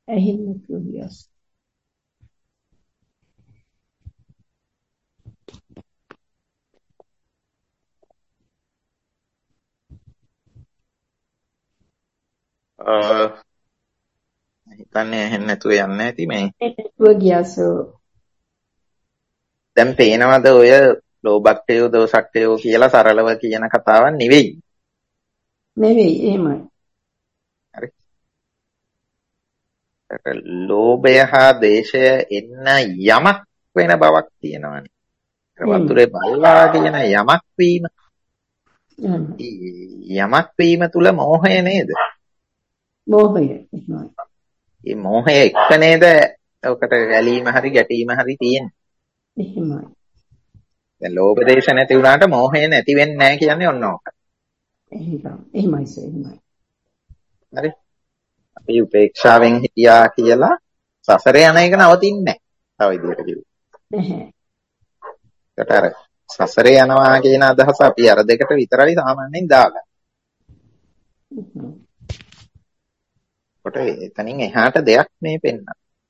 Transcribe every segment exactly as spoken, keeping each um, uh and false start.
ඇහෙන්නේ නැතුව ගියා. හිතන්නේ ඇහෙන්නේ නැතුව යන්නේ නැති මේ. නැතුව ගියා සෝ. දැන් පේනවද ඔය ලෝභක්ඛයෝ දෝසක්ඛයෝ කියලා සරලව කියන කතාවක් නෙවෙයි. නෙවෙයි එහෙමයි. හරි. ලෝභය හා දේශය එන්න යමක් වෙන බවක් තියෙනවානේ. වතුරේ බල්ලා කියන යමක් වීම. යමක් වීම තුල මෝහය නේද? මෝහය එහෙමයි. මේ මෝහය එක්ක නේද ඔකට ඇලීම හරි ගැටීම හරි තියෙන්නේ. එහෙමයි. දැන් ලෝභ දේශ නැති වුණාට මෝහය නැති වෙන්නේ නැහැ කියන්නේ ඔන්න ඕක. එහෙමයි. එහෙමයි සර් එහෙමයි. හරි. අපි උපේක්ෂාවෙන් හිටියා කියලා සසරේ යන එක නවතින්නේ නැහැ. තව විදිහට කිව්වොත්. නැහැ. ඒකට අර සසරේ යනවා කියන අදහස අපි අර දෙකට විතරයි සාමාන්‍යයෙන් දාගන්නේ. කොට එතනින් එහාට දෙයක් මේ පෙන්නන.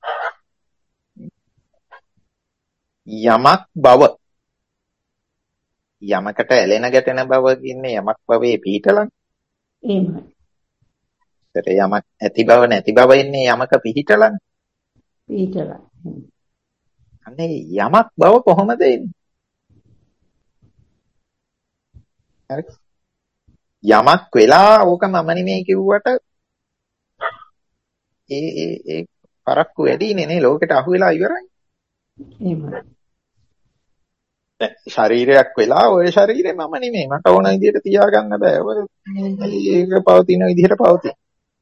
යමක් බව යමකට ඇලෙන ගැටෙන බව කියන්නේ යමක් බවේ පිහිටලන්නේ. එහෙමයි. ඒතර යමක් ඇති බව නැති බව ඉන්නේ යමක පිහිටලන්නේ. පිහිටලා. අනේ යමක් බව කොහොමද එන්නේ? හරි. යමක් වෙලා ඕක මම නෙමෙයි කිව්වට ඒ ඒ ඒ පරක්කු වැඩිනේ නේ ලෝකෙට අහු වෙලා ඉවරයි. එහෙමයි. දැන් ශරීරයක් වෙලා ওই ශරීරේ මම නෙමෙයි මට ඕන විදිහට තියාගන්න බෑ. ඔය ඒක පවතින විදිහට පවතින.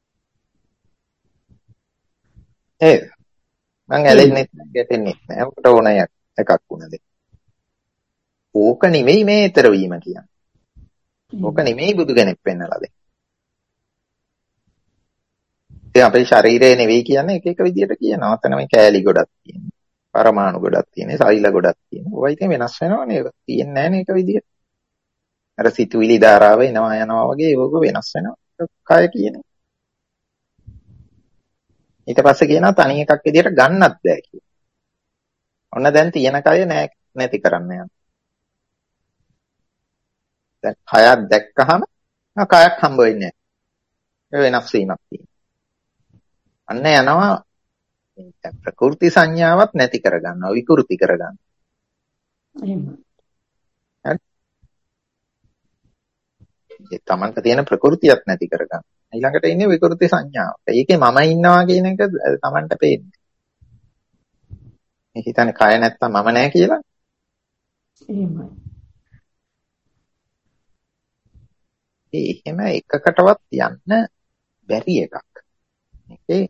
ඒ මං ඇලෙන්නේ ගැටෙන්නේ නැහැ. ඔකට ඕන එකක් වුණද. ඕක නෙමෙයි මේ ඊතර වීම කියන්නේ. ඕක නෙමෙයි බුදු කෙනෙක් පෙන්නලා දෙන්නේ. ඒ අපේ ශරීරය නෙවෙයි කියන්නේ එක එක විදිහට කියනවා. අතන මේ කෑලි ගොඩක් තියෙනවා. පරමාණු ගොඩක් තියෙනවා. සෛල ගොඩක් තියෙනවා. ඔය ඉතින් වෙනස් වෙනවනේ. තියෙන්නේ නැහැ නේ එක විදිහට. අර සිතුවිලි ධාරාව එනවා යනවා වගේ ඒක වෙනස් වෙනවා. කය කියන්නේ. ඊට පස්සේ කියනවා තනි එකක් විදිහට ගන්නත් බෑ කියලා. ඔන්න දැන් තියෙන කය නෑ නැති කරන්න යනවා. දැන් කයක් දැක්කහම කයක් හම්බ වෙන්නේ නැහැ. ඒ වෙනස් වීමක් තියෙනවා. අන්න යනවා ප්‍රකෘති සංඥාවක් නැති කරගන්නවා විකෘති කරගන්නවා. එහෙමයි. හරි. ඒ තමන්ට තියෙන ප්‍රകൃතියක් නැති කරගන්න. ඊළඟට ඉන්නේ විකෘති සංඥාව. ඒකේ මම ඉන්නවා කියන එක තමන්ට පේන්නේ. මේ හිතන්නේ කය නැත්තම් මම නැහැ කියලා. එහෙමයි. ඒ එහෙම එකකටවත් යන්න බැරි එකක්. මේකේ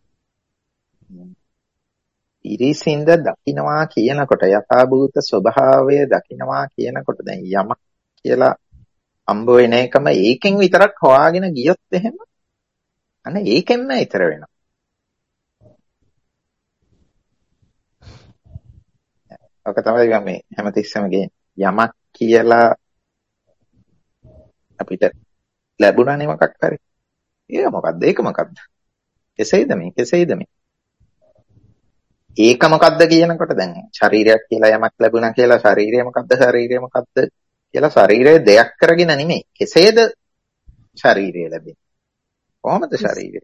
ඉරිසින්ද දකින්නවා කියනකොට යථාභූත ස්වභාවය දකින්නවා කියනකොට දැන් යමක් කියලා හම්බ වෙන එකම ඒකෙන් විතරක් හොයාගෙන ගියොත් එහෙම අනේ ඒකෙන්ම ඊතර වෙනවා. ඔක තමයි මේ හැමතිස්සෙම ගේන්නේ. යමක් කියලා අපිට ලැබුණානේ මොකක් හරි. ඒක මොකද්ද? ඒක මොකද්ද? කෙසේද මේ? කෙසේද මේ? ඒක මොකද්ද කියනකොට දැන් ශරීරයක් කියලා යමක් ලැබුණා කියලා ශරීරය මොකද්ද? ශරීරය මොකද්ද? කියලා ශරීරය දෙයක් කරගෙන නෙමෙයි. කෙසේද ශරීරය ලැබෙන්නේ? කොහොමද ශරීරය?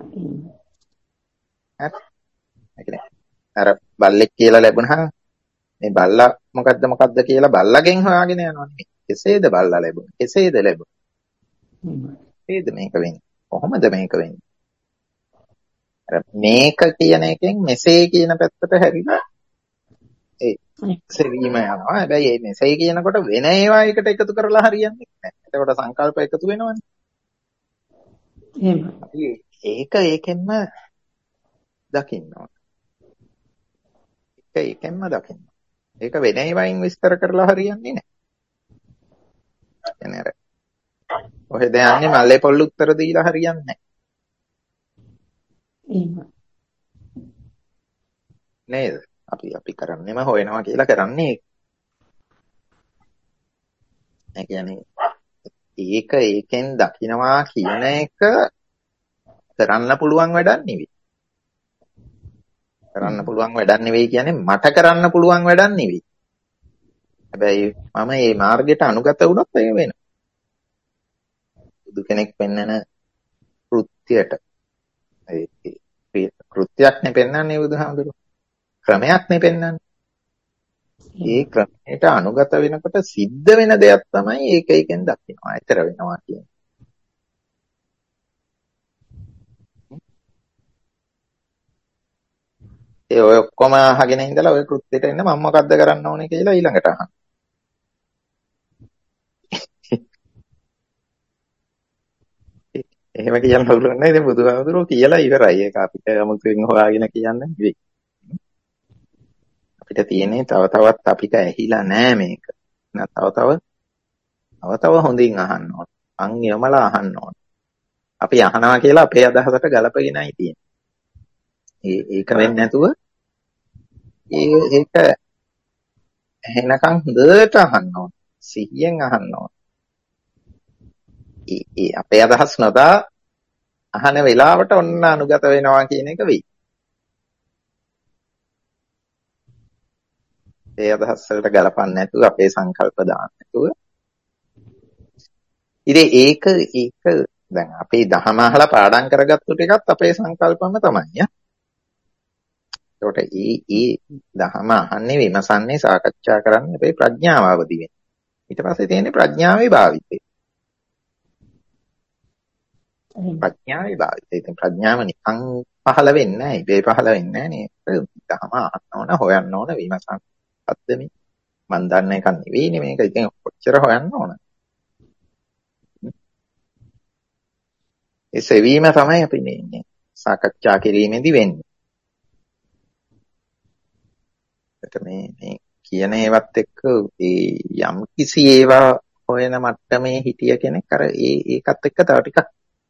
හරි. අර බල්ලෙක් කියලා ලැබුණා මේ බල්ලා මොකද්ද මොකද්ද කියලා බල්ලාගෙන් හොයාගෙන යනවා නෙමෙයි. කෙසේද බල්ලා ලැබුණේ? කෙසේද ලැබුණේ? කොහේද මේක වෙන්නේ? කොහොමද මේක වෙන්නේ? අර මේක කියන එකෙන් මෙසේ කියන පැත්තට හැරිලා ඒ සෙවීම යනවා. හැබැයි මේ මෙසේ කියනකොට වෙන ඒවා එකට එකතු කරලා හරියන්නේ නැහැ. එතකොට සංකල්ප එකතු වෙනවනේ. එහෙමයි. අපි ඒක ඒකෙන්ම දකින්න ඕන. ඒක ඒකෙන්ම දකින්න. ඒක වෙන ඒවායින් විස්තර කරලා හරියන්නේ නැහැ. එනේ අර ඔහෙද යන්නේ මල්ලේ පොල් උත්තර දීලා හරියන්නේ නැහැ. එහෙමයි. නේද? අපි අපි කරන්නේම හොයනවා කියලා කරන්නේ ඒ කියන්නේ ඒක ඒකෙන් දකින්නවා කියන එක කරන්න පුළුවන් වැඩක් නෙවෙයි. කරන්න පුළුවන් වැඩක් නෙවෙයි කියන්නේ මට කරන්න පුළුවන් වැඩක් නෙවෙයි. හැබැයි මම මේ මාර්ගයට අනුගත වුණොත් ඒක වෙනවා. බුදු කෙනෙක් පෙන්නන කෘත්‍යයට ඒ කෘත්‍යයක් නේ පෙන්වන්නේ බුදුහාමුදුරුවෝ. ක්‍රමයක් නේ පෙන්වන්නේ. ඒ ක්‍රමයට අනුගත වෙනකොට සිද්ධ වෙන දෙයක් තමයි ඒක එකෙන් දකින්නවා. ඇතර වෙනවා කියන්නේ. ඒ ඔය ඔක්කොම අහගෙන ඉඳලා ඔය කෘත්‍යයට එන්න මම මොකද්ද කරන්න ඕනේ කියලා ඊළඟට අහන්න. එහෙම කියන්න පුළුවන් නෑ. ඉතින් බුදුහාමුදුරුවෝ කියලා ඉවරයි. ඒක අපිට 아무තෙන් හොයාගෙන කියන්නේ නෙවෙයි. අපිට තියෙන්නේ තව තවත් අපිට ඇහිලා නෑ මේක. නෑ තව තව තව තව හොඳින් අහන්න ඕන. අන් යමලා අහන්න ඕන. අපි අහනවා කියලා අපේ අදහසට ගලපගෙනයි තියෙන්නේ. ඒ ඒක වෙන්නේ නැතුව ඒ ඒක එහෙනකන් හොඳට අහන්න ඕන. සිහියෙන් අහන්න ඕන. ඒ ඒ අපේ අදහස් නොදා අහන වෙලාවට ඔන්න අනුගත වෙනවා කියන එක වෙයි. ඒ අදහස් වලට ගලපන්නේ නැතුව අපේ සංකල්ප දාන්න නැතුව. ඉතින් ඒක ඒක දැන් අපේ දහම අහලා පාඩම් කරගත්තු ටිකත් අපේ සංකල්පම තමයි. ඒකට ඒ ඒ දහම අහන්නේ විමසන්නේ සාකච්ඡා කරන්නේ අපේ ප්‍රඥාව අවදි වෙන. ඊට පස්සේ තියෙන්නේ ප්‍රඥාවේ භාවිතය. ප්‍රඥාවේ භාවිතය. ඉතින් ප්‍රඥාව නිකන් පහළ වෙන්නේ නැහැ. ඉබේ පහළ වෙන්නේ නැහැ නේ. දහම අහන්න ඕන, හොයන්න ඕන, විමසන්න. අද්ද මේ මන් දන්න එකක් නෙවෙයිනේ මේක. ඉතින් කොච්චර හොයන්න ඕන. ඒ සෙවීම තමයි අපි මේ සාකච්ඡා කිරීමේදී වෙන්නේ. මේ මේ කියන ඒවත් එක්ක ඒ යම් කිසි ඒවා හොයන මට්ටමේ හිටිය කෙනෙක් අර ඒ ඒකත් එක්ක තව ටිකක්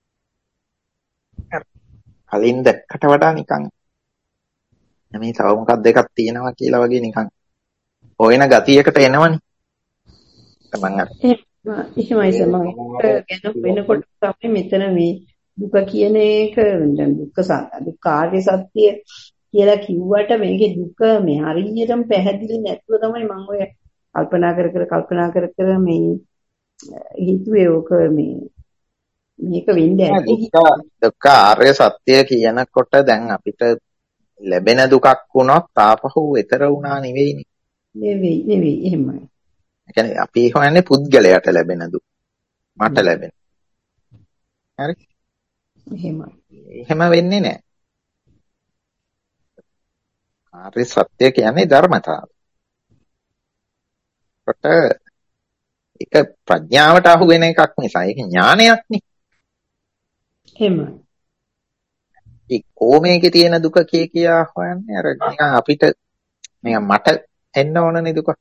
කලින් දැක්කට වඩා නිකන් මේ තව මොකක් දෙකක් තියෙනවා කියලා වගේ නිකන් හොයන ගතියකට එනවනේ. තමන් අර එහෙමයි සමහර ගැන වෙනකොට තමයි මෙතන මේ දුක කියන එක දැන් දුක්ඛ සත්‍ය දුක්ඛාර්ය සත්‍ය කියලා කිව්වට මේකේ දුක මේ හරියටම පැහැදිලි නැතුව තමයි මම ඔය කල්පනා කර කර කල්පනා කර කර මේ හිතුවේ ඔක මේ මේක වෙන්නේ ඇති දුක්ඛ ආර්ය සත්‍ය කියනකොට දැන් අපිට ලැබෙන දුකක් වුණොත් තාපහුව ඊතර වුණා නෙවෙයිනේ. නෙවෙයි නෙවෙයි එහෙමයි. ඒ කියන්නේ අපි හොයන්නේ පුද්ගලයාට ලැබෙන දුක. මට ලැබෙන. හරි? එහෙමයි. එහෙම වෙන්නේ නැහැ. ආර්ය සත්‍ය කියන්නේ ධර්මතාවය. කොට ඒක ප්‍රඥාවට අහු වෙන එකක් නිසා ඒක ඥානයක් නේ. එහෙමයි. ඒ කොමේකේ තියෙන දුක කිය කියා හොයන්නේ අර නිකන් අපිට නිකන් මට එන්න ඕනනේ දුක.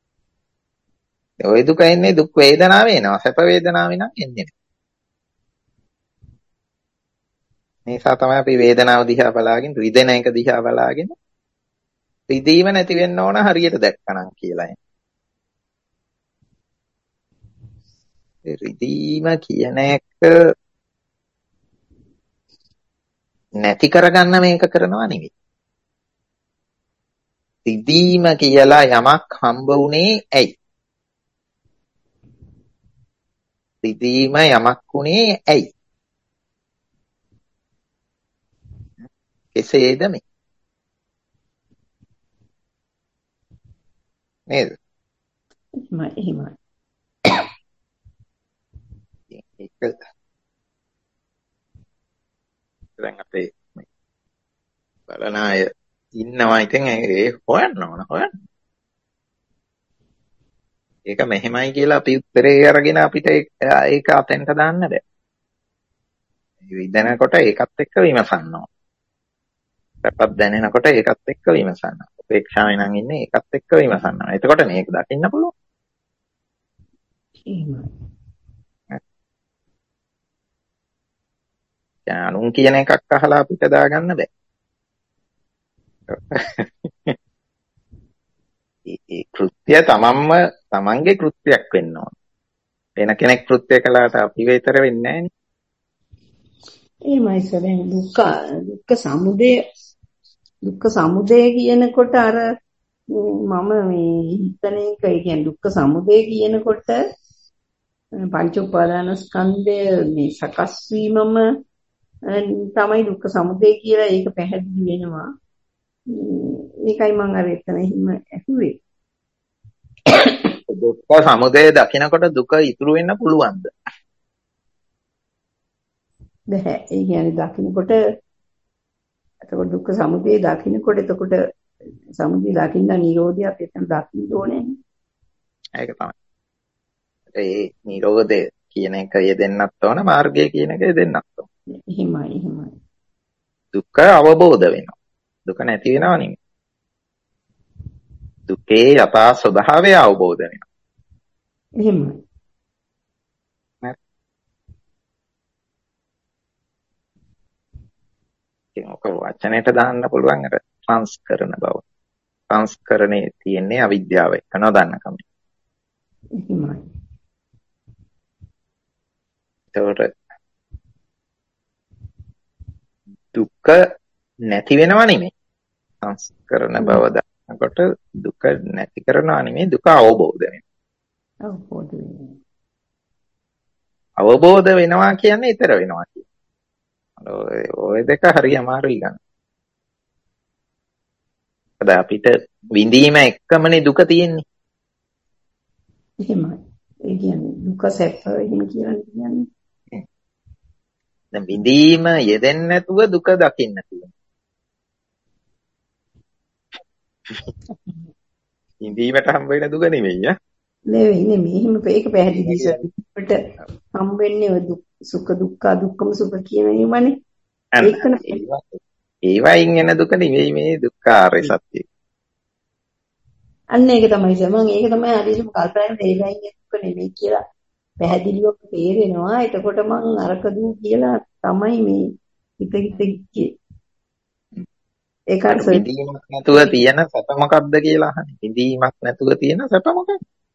ඔය දුක එන්නේ දුක් වේදනාව එනවා. සැප වේදනාවේ නම් එන්නේ නැහැ. මේ නිසා තමයි අපි වේදනාව දිහා බලාගෙන රිදෙන එක දිහා බලාගෙන රිදීම නැති වෙන්න ඕන හරියට දැක්කනම් කියලා. ඒ රිදීම කියන එක නැති කරගන්න මේක කරනවා නෙවෙයි. රිදීම කියලා යමක් හම්බ වුණේ ඇයි? රිදීම යමක් වුණේ ඇයි? කෙසේද මේ? නේද? එහෙමයි එහෙමයි. ඒක දැන් අපේ බලන අය ඉන්නවා. ඉතින් ඒ හොයන්න ඕන හොයන්න. ඒක මෙහෙමයි කියලා අපි උත්තරේ අරගෙන අපිට ඒක අතෙන්ට දාන්න බෑ. විඳනකොට ඒකත් එක්ක විමසන්න ඕන. සැපක් දැනෙනකොට ඒකත් එක්ක විමසන්න. උපේක්ෂාවෙන් නම් ඉන්නේ ඒකත් එක්ක විමසන්න. එතකොට මේක දකින්න පුළුවන්. එහෙමයි. අනුන් කියන එකක් අහලා අපිට දාගන්න බෑ. ඒ කෘත්‍ය තමන්ම තමන්ගේ කෘත්‍යයක් වෙන්න ඕන. වෙන කෙනෙක් කෘත්‍ය කළාට අපි විතර වෙන්නේ නැහැ නේ. එහෙමයි සරෙන් දුක්ඛ දුක්ඛ සමුදය දුක්ඛ සමුදය කියනකොට අර මම මේ හිතන එක ඒ කියන්නේ දුක්ඛ සමුදය කියනකොට පංච උපාදාන ස්කන්ධය මේ සකස් වීමම තමයි දුක්ඛ සමුදය කියලා ඒක පැහැදිලි වෙනවා. ඒකයි මම අර එතන හිම ඇහුවේ. දුක්ඛ සමුදය දකිනකොට දුක ඉතුරු වෙන්න පුළුවන්ද? බැහැ. ඒ කියන්නේ දකිනකොට එතකොට දුක්ඛ සමුදය දකිනකොට එතකොට සමුදය දකින්න නිරෝධයත් එතන දකින්න ඕනේ. ඒක තමයි. ඒ නිරෝධය කියන එක යෙදෙන්නත් ඕන, මාර්ගය කියන එක යෙදෙන්නත් ඕන. එහෙමයි එහෙමයි. දුක අවබෝධ වෙනවා. දුක නැති වෙනව නෙමෙයි. දුකේ යථා ස්වභාවය අවබෝධ වෙනවා. එහෙමයි. ඒක වචනයට දාන්න පුළුවන් අර සංස්කරණ බව. සංස්කරණේ තියෙන්නේ අවිද්‍යාව එක්ක නොදන්නකම. එහෙමයි. ඒකට දුක නැති වෙනව නෙමෙයි. සංස්කරණ බව දන්නකොට දුක නැති කරනවා නෙමෙයි, දුක අවබෝධ වෙනවා. අවබෝධ වෙනවා. අවබෝධ වෙනවා කියන්නේ ඊතර වෙනවා කියන්නේ. ඔය දෙක හරි අමාරුයි ගන්න. අද අපිට විඳීම එක්කමනේ දුක තියෙන්නේ. එහෙමයි. ඒ කියන්නේ දුක සැප එහෙම කියන්නේ. දැන් විඳීම යෙදෙන්නේ නැතුව දුක දකින්න තියෙනවා. විඳීමට හම්බ වෙන දුක නෙමෙයි ඈ. නෙවෙයි නෙමෙයි. එහෙම ඒක පැහැදිලි සුපට හම්බෙන්නේ ඔය දුක් සුඛ දුක්ඛ දුක්ඛම සුඛ කියන ඒවානේ. ඒවයින් එන දුක නෙවෙයි මේ දුක්ඛාරය සත්‍යය. අන්න ඒක තමයි මම ඒක තමයි හරියටම කල්පනා කරන්නේ ඒවයින් එන දුක නෙවෙයි කියලා පැහැදිලිව තේරෙනවා. එතකොට මං අරක දූ කියලා තමයි මේ හිත හිත කියේ. ඒකට විඳීමක් නැතුව තියෙන සැප මොකක්ද කියලා අහන්නේ. විඳීමක් නැතුව තියෙන සැප මොකක්ද?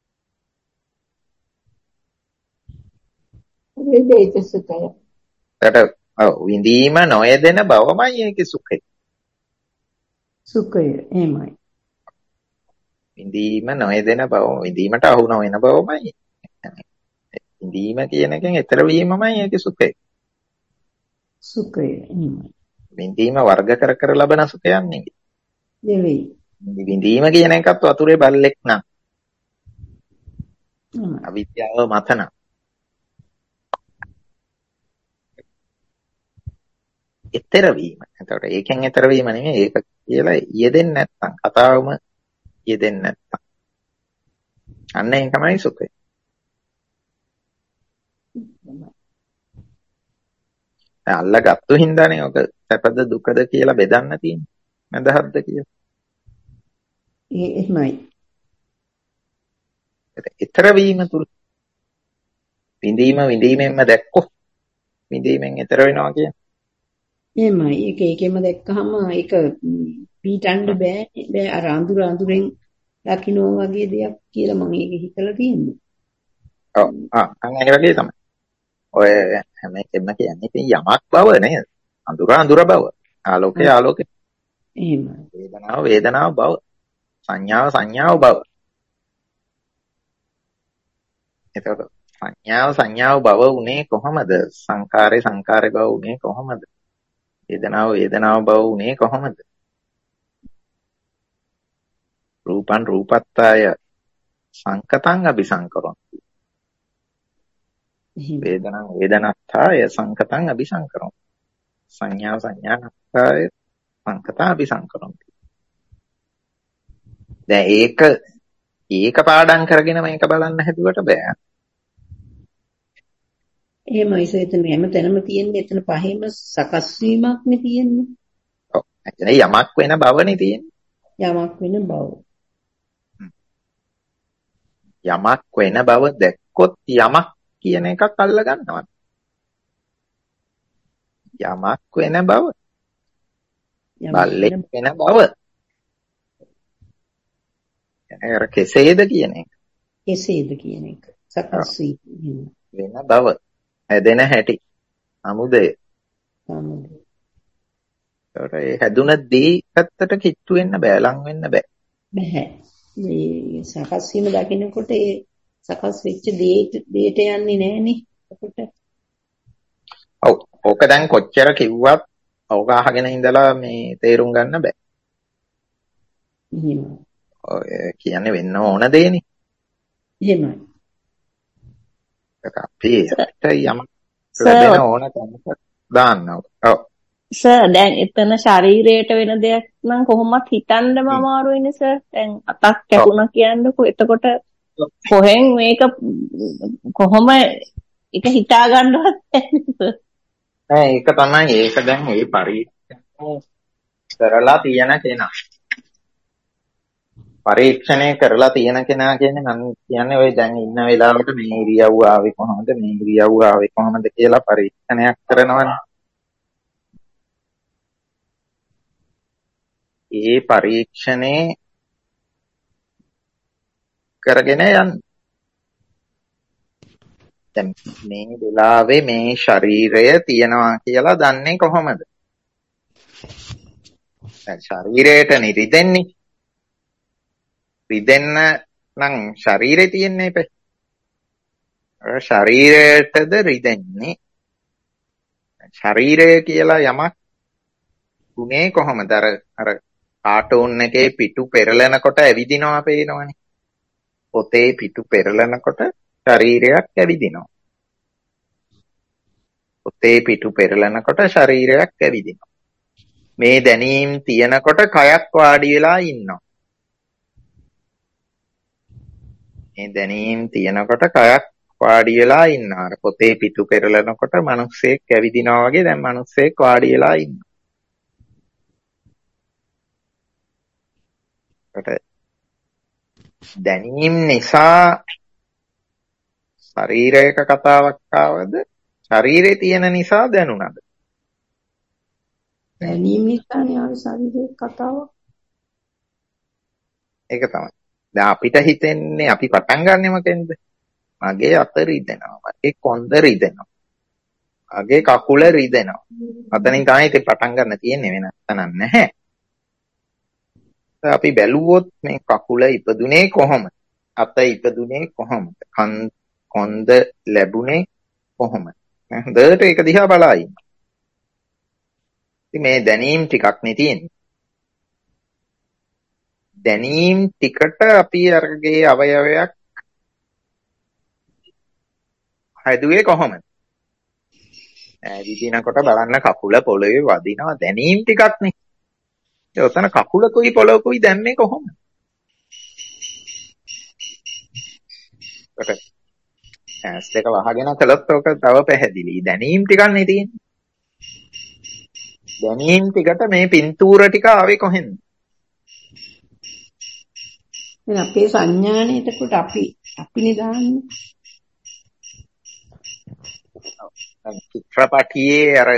වේදේත සුඛය. ඒකට ඔව් විඳීම නොයදෙන බවමයි ඒකේ සුඛය. සුඛය එහෙමයි. විඳීම නොයදෙන බව, විඳීමට අහු නොවන බවමයි. විඳීම කියන එකෙන් ඈතර වීමමයි ඒකේ සුඛය. සුඛය එහෙමයි. විඳීම වර්ග කර කර ලබන සුඛයක් නෙවෙයි. නෙවෙයි. විඳීම කියන එකත් වතුරේ බල්ලෙක් නම්. අවිද්‍යාව මත නම්. ඈතර වීම. එතකොට ඒකෙන් ඈතර වීම නෙමෙයි, ඒක කියලා යෙදෙන්නේ නැත්තම්, කතාවම යෙදෙන්නේ නැත්තම්. අන්න ඒක තමයි සුඛය. අල්ලගත්තු හින්දානේ ඔක සැපද දුකද කියලා බෙදන්න තියෙන්නේ. මඳහත්ද කියලා. ඒ එහෙමයි. ඊතර වීම තුල විඳීම විඳීමෙන්ම දැක්කොත් විඳීමෙන් ඊතර වෙනවා කියන්නේ. එහෙමයි. ඒක ඒකෙම දැක්කහම ඒක පීටන්න බෑ. බෑ අර අඳුර අඳුරෙන් දකින්න වගේ දෙයක් කියලා මම ඒක හිතලා තියෙනවා. ඔව් ආ අන්න ඒ වගේ තමයි. ඔය හැම එකෙම කියන්නේ ඉතින් යමක් බව නේද? අඳුර අඳුර බව. ආලෝකය ආලෝකය. එහෙමයි. වේදනාව වේදනාව බව. සංඥාව සංඥාව බව. එතකොට සංඥාව සංඥාව බව උනේ කොහමද? සංකාරේ සංකාරේ බව උනේ කොහමද? වේදනාව වේදනාව බව උනේ කොහමද? රූපං රූපත්තාය සංකතං අபிසංකරොන්ති. වේදනං වේදනත්තාය සංකතං අபிසංකරොන්ති. සංඥා සංඥාත්තාය සංකතං අபிසංකරොන්ති. දැන් ඒක ඒක පාඩම් කරගෙන මේක බලන්න හැදුවට බෑ. එහෙමයි සෙතන හැම තැනම තියෙන්නේ එතන පහෙම සකස් වීමක් නේ තියෙන්නේ. ඔව්. එතන යමක් වෙන බවනේ තියෙන්නේ. යමක් වෙන බව. යමක් වෙන බව දැක්කොත් යමක් කියන එකක් අල්ල ගන්නවා. යමක් වෙන බව. බල්ලෙක් වෙන බව. එර කෙසේද කියන එක. කෙසේද කියන එක. සකස් වීම වෙන බව. හැදෙන හැටි. අමුදය. අමුදය. ඒකට ඒ හැදුන දේ පැත්තට කිට්ටු වෙන්න බෑ, ලං වෙන්න බෑ. බෑ. මේ සකස් වීම දකින්නකොට ඒ සකස් වෙච්ච දේට දේට යන්නේ නෑනේ. එතකොට ඔව්. ඕක දැන් කොච්චර කිව්වත් ඕක අහගෙන ඉඳලා මේ තේරුම් ගන්න බෑ. එහෙමයි. ඔය කියන්නේ වෙන්න ඕන දේනේ. එහෙමයි. ඒක අපි අපිට යම ලැබෙන ඕන තැනක දාන්න. ඔව්. සර් දැන් එතන ශරීරයට වෙන දෙයක් නම් කොහොමත් හිතන්නම අමාරුයිනේ සර්. දැන් අතක් කැපුණා කියන්නකෝ. එතකොට කොහෙන් මේක කොහොම ඒක හිතා ගන්නවත් නැහැ. නෑ ඒක තමයි ඒක දැන් ඒ පරීක්ෂණ කරලා තියෙන කෙනා. පරීක්ෂණය කරලා තියෙන කෙනා කියන්නේ මම කියන්නේ ඔය දැන් ඉන්න වෙලාවට මේ ඉරියව්ව ආවේ කොහොමද මේ ඉරියව්ව ආවේ කොහොමද කියලා පරීක්ෂණයක් කරනවනේ. ඒ පරීක්ෂණේ කරගෙන යන්න. දැන් මේ වෙලාවේ මේ ශරීරය තියනවා කියලා දන්නේ කොහොමද? දැන් ශරීරයට නිරිදෙන්නේ. රිදෙන්න නම් ශරීරේ තියෙන්නේ එපේ. ශරීරයටද රිදෙන්නේ. ශරීරය කියලා යමක් උනේ කොහොමද? අර අර කාටූන් එකේ පිටු පෙරලෙනකොට ඇවිදිනවා පේනවනේ. පොතේ පිටු පෙරලෙනකොට ශරීරයක් ඇවිදිනවා. පොතේ පිටු පෙරලෙනකොට ශරීරයක් ඇවිදිනවා. මේ දැනීම් තියෙනකොට කයක් වාඩි වෙලා ඉන්නවා. මේ දැනීම් තියෙනකොට කයක් වාඩි වෙලා ඉන්නවා. අර පොතේ පිටු පෙරලෙනකොට මිනිස්සෙක් ඇවිදිනවා වගේ දැන් මිනිස්සෙක් වාඩි වෙලා ඉන්නවා. දැනීම් නිසා ශරීරයක කතාවක් ආවද? ශරීරේ තියෙන නිසා දැනුණාද? දැනීම නිසානේ ආවේ ශරීරයේ කතාවක්. ඒක තමයි. දැන් අපිට හිතෙන්නේ අපි පටන් ගන්නෙ මොකෙන්ද? මගේ අත රිදෙනවා. මගේ කොන්ද රිදෙනවා. මගේ කකුල රිදෙනවා. අතනින් තමයි ඉතින් පටන් ගන්න තියෙන්නේ වෙන තැනක් නැහැ. අපි බැලුවොත් මේ කකුල ඉපදුනේ කොහොමද? අත ඉපදුනේ කොහොමද? කොන්ද ලැබුණේ කොහොමද? හොඳට ඒක දිහා බලා ඉන්න. ඉතින් මේ දැනීම් ටිකක් නේ තියෙන්නේ. දැනීම් ටිකට අපි අරගේ අවයවයක් හැදුවේ කොහොමද? ඇවිදිනකොට බලන්න කකුල පොළවේ වදිනවා දැනීම් ටිකක් නේ. ඒ උතන කකුලකුයි පොළොවකුයි දැම්මේ කොහොමද? කොට ඇස් දෙක වහගෙන කළොත් ඔක තව පැහැදිලි. දැනීම් ටිකක් නේ තියෙන්නේ. දැනීම් ටිකට මේ පින්තූර ටික ආවේ කොහෙන්ද? දැන් අපේ සංඥානේ එතකොට අපි අපිනේ දාන්නේ. චිත්‍රපටියේ අර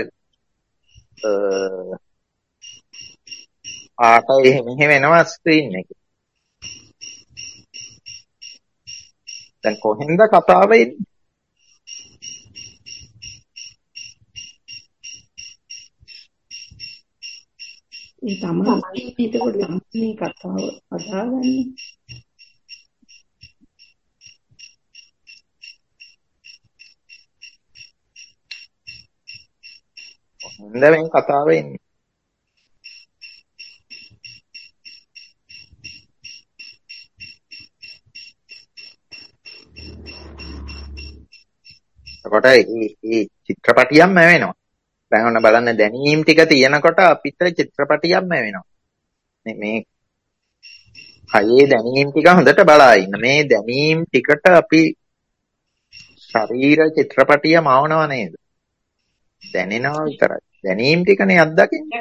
ආට මෙහෙම වෙනවා ස්ක්‍රීන් එකේ. දැන් කොහෙන්ද කතාව එන්නේ? ඒ තමයි එතකොට තමයි කතාව හදාගන්නේ. කොහෙන්ද මේ කතාව එන්නේ? එතකොට මේ චිත්‍රපටියක්ම වෙනවා. දැන් ඔන්න බලන්න දැනීම් ටික තියෙනකොට අපිට චිත්‍රපටියක්ම වෙනවා. මේ මේ කයේ දැනීම් ටික හොඳට බලා ඉන්න. මේ දැනීම් ටිකට අපි ශරීර චිත්‍රපටිය මවනව නේද? දැනෙනවා විතරයි. දැනීම් ටිකනේ අත්දකින්නේ.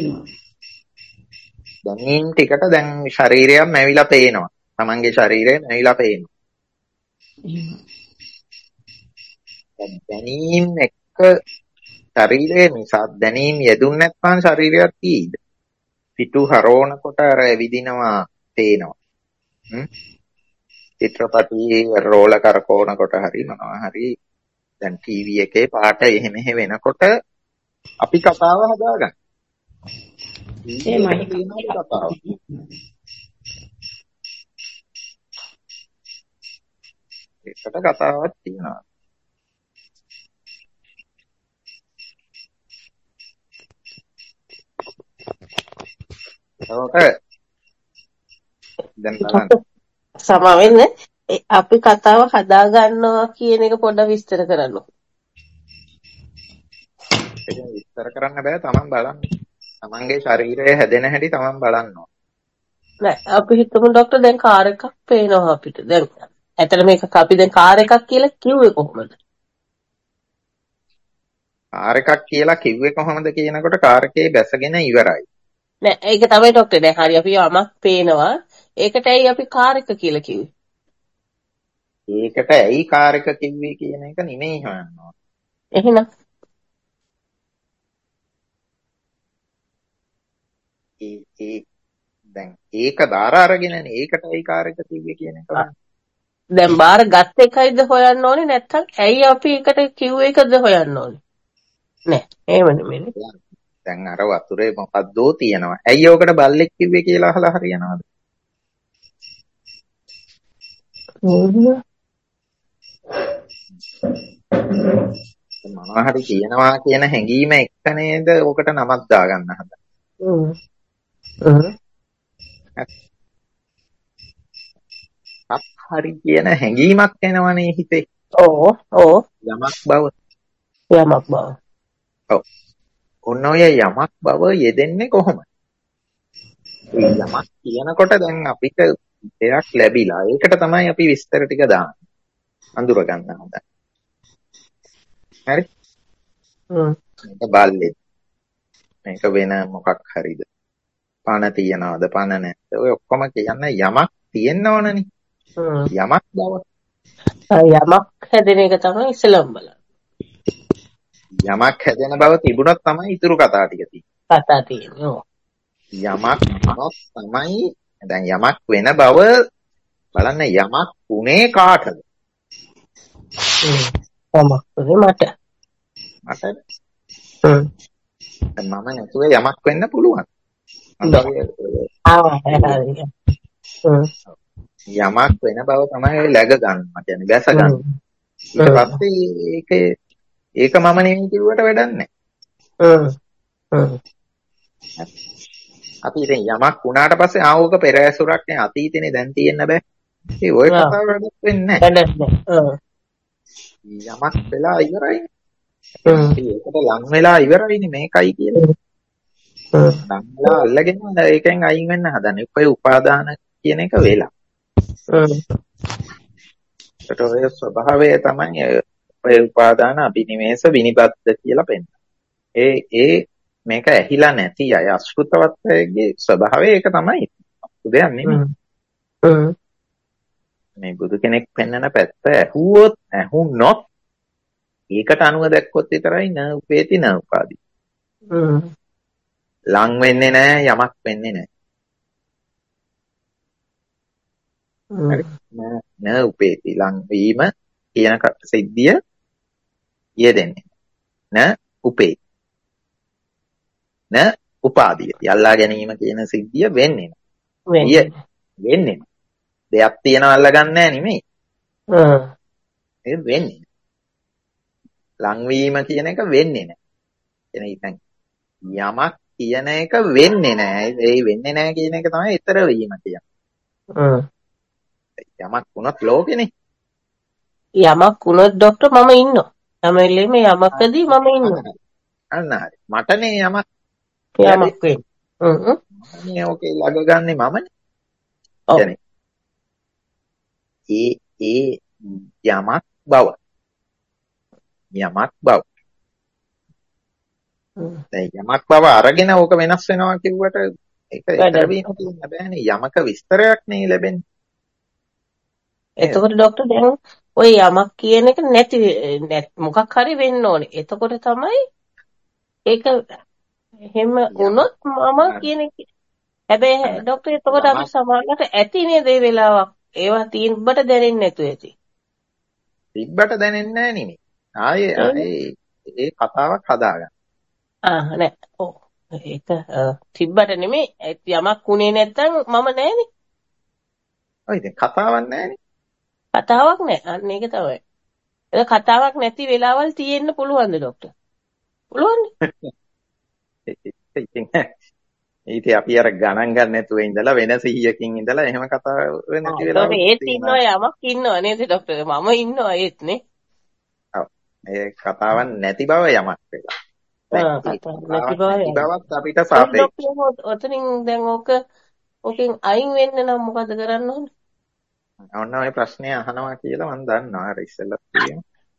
දැනීම් ටිකට දැන් ශරීරයක් මැවිලා පේනවා. Tamange ශරීරය මැවිලා පේනවා. දැනීම් එක්ක ශරීරය නිසා දැනීම් යෙදුන් නැත්නම් ශරීරයක් තියෙයිද? පිටු හරවනකොට අර ඇවිදිනවා පේනවා. හ්ම් චිත්‍රපටියේ රෝල කරකවනකොට හරි මොනවා හරි දැන් ටීවී එකේ පාට එහෙම එහෙ වෙනකොට අපි කතාව හදාගන්න. ඒ ඊයේකට මහි තියෙනවද කතාව? ඒකට කතාවක් තියෙනවා. ඒක දැන් බලන්න. සමා වෙන්න අපි කතාව හදා ගන්නවා කියන එක පොඩ්ඩක් විස්තර කරන්න. ඒක විස්තර කරන්න බෑ තමන් බලන්න. තමන්ගේ ශරීරය හැදෙන හැටි තමන් බලන්න ඕන. නෑ අපි හිතමු ડોක්ටර් දැන් කාර් එකක් පේනවා අපිට. දැන් ඇත්තට මේක අපි දැන් කාර් එකක් කියලා කිව්වේ කොහොමද? කාර් එකක් කියලා කිව්වේ කොහොමද කියනකොට කාර් එකේ බැසගෙන ඉවරයි. නෑ ඒක තමයි ડોක්ටර්. දැන් හරි අපි යමක් පේනවා. ඒකට ඇයි අපි කාර් එක කියලා කිව්වේ? ඒකට ඇයි කාර් එක කිව්වේ කියන එක නෙමෙයි හොයන්න ඕන. එහෙනම් ඒ ඒ දැන් ඒක බාර අරගෙනනේ ඒකට ඇයි කාර් එක කිව්වේ කියන එක. දැන් බාර ගත් එකයිද හොයන්න ඕනේ නැත්නම් ඇයි අපි එකට කිව් එකද හොයන්න ඕනේ? නෑ එහෙම නෙමෙයි. දැන් අර වතුරේ මොකද්දෝ තියෙනවා. ඇයි ඕකට බල්ලෙක් කිව්වේ කියලා අහලා හරියනවද? මොනවා හරි කියනවා කියන හැඟීම එක්ක නේද ඕකට නමක් දාගන්න හදන්නේ. හ්ම්. හ්ම්. හරි කියන හැඟීමක් එනවනේ හිතේ. ඕ ඕ යමක් බව. යමක් බව. ඔව්. ඔන්න ඔය යමක් බව යෙදෙන්නේ කොහොමද? ඒ යමක් කියනකොට දැන් අපිට දෙයක් ලැබිලා. ඒකට තමයි අපි විස්තර ටික දාන්නේ. අඳුර ගන්න හදන්නේ. හරි? හ්ම්. මේක බල්ලෙක්. මේක වෙන මොකක් හරිද? පණ තියනවාද පණ නැද්ද? ඔය ඔක්කොම කියන්නේ යමක් තියෙන්න ඕනනේ. හ්ම්. යමක් බව. යමක් හැදෙන එක තමයි ඉස්සලම් බලන්න. යමක් හැදෙන බව තිබුණොත් තමයි ඉතුරු කතා ටික තියෙන්නේ. කතා තියෙන්නේ. ඔව්. යමක් වුණොත් තමයි දැන් යමක් වෙන බව බලන්න යමක් උනේ කාටද? හ්ම්. යමක් උනේ මට. මට. හ්ම්. මම නැතුව යමක් වෙන්න පුළුවන්. ආ හරි. හ්ම්. යමක් වෙන බව තමයි läග ගන්නවා කියන්නේ බැස ගන්න. ඊට පස්සේ ඒක ඒක මම නෙමෙයි කිව්වට වැඩක් නැහැ. හ්ම්. හ්ම්. අපි ඉතින් යමක් වුණාට පස්සේ ආවෝක පෙර ඇසුරක් නේ අතීතේනේ දැන් තියෙන්න බෑ. ඒ ඔය කතාව වැඩක් වෙන්නේ නැහැ. යමක් වෙලා ඉවරයි. ඒකට ලං වෙලා ඉවරයිනේ මේකයි කියන්නේ. ලං වෙලා අල්ලගෙන ඒකෙන් අයින් වෙන්න හදන්නේ. ඔය උපාදාන කියන එක වෙලා. ඒකට ඔය ස්වභාවය තමයි ඔය උපාදාන අභිනිවේෂ විනිබද්ධ කියලා පෙන්නන. ඒ ඒ මේක ඇහිලා නැති අය අශෘතවත්යගේ ස්වභාවය ඒක තමයි. දෙයක් නෙමෙයි. මේ බුදු කෙනෙක් පෙන්නන පැත්ත ඇහුවොත් ඇහුනොත් ඒකට අනුව දැක්කොත් විතරයි න උපේති න උපාදී. ලං වෙන්නේ නැහැ යමක් වෙන්නේ නැහැ. හරි න උපේති ලං වීම කියන සිද්ධිය යෙදෙන්නේ න උපේ න උපාදීයති අල්ලා ගැනීම කියන සිද්ධිය වෙන්නේ නැහැ වෙන්නේ දෙයක් තියනවා අල්ලගන්නේ නැහැ නෙමෙයි ඒක වෙන්නේ ලං වීම කියන එක වෙන්නේ නැහැ එන යමක් කියන එක වෙන්නේ නැහැ ඒ වෙන්නේ නැහැ කියන එක තමයි ඊතර වීම කියන්නේ යමක් වුණොත් ලෝකෙනේ. යමක් වුණොත් ડોක්ටර් මම ඉන්නවා. හැමෙලෙම යමකදී මම ඉන්නවා. අන්න හරි. මටනේ යමක් යමක් වෙන්නේ. හ්ම් හ්ම්. මේ ඕකේ ළඟ ගන්නෙ මමනේ. ඔව්. ඒ ඒ යමක් බව. යමක් බව. දැන් යමක් බව අරගෙන ඕක වෙනස් වෙනවා කිව්වට ඒක ඊතර වීම කියන්න බෑනේ. යමක විස්තරයක් නේ ලැබෙන්නේ. එතකොට ડોක්ටර් දැන් ඔය යමක් කියන එක නැති මොකක් හරි වෙන්න ඕනේ. එතකොට තමයි ඒක එහෙම වුණොත් මම කියන එක. හැබැයි ડોක්ටර් එතකොට අපි සමානකට ඇති නේද ඒ වෙලාවක්. ඒවා තිබ්බට දැනෙන්නේ නැතු ඇති. තිබ්බට දැනෙන්නේ නැහැ නෙමෙයි. ආයේ ආයේ ඒ කතාවක් හදාගන්න. ආ නෑ. ඔව්. ඒක තිබ්බට නෙමෙයි යමක් උනේ නැත්තම් මම නෑනේ. ඔය ඉතින් කතාවක් නෑනේ. කතාවක් නෑ. අන්න ඒක තමයි. ඒක කතාවක් නැති වෙලාවල් තියෙන්න පුළුවන්ද ડોක්ටර්? පුළුවන්ද? ඉතින් ඉතින් අපි අර ගණන් ගන්න නැතුව ඉඳලා වෙන සිහියකින් ඉඳලා එහෙම කතා නැති වෙලාවල් ඒත් ඉන්නවා යමක් ඉන්නවා නේද ડોක්ටර්? මම ඉන්නවා ඒත් නේ. ඔව්. ඒ කතාවක් නැති බව යමක් වෙලා. ආ කතාවක් නැති බවත් අපිට සාපේක්ෂයි. ඔතනින් දැන් ඕක ඕකෙන් අයින් වෙන්න නම් මොකද කරන්න ඕනේ? ඔන්න ඔය ප්‍රශ්නේ අහනවා කියලා මම දන්නවා. අර ඉස්සෙල්ලත් කියමු.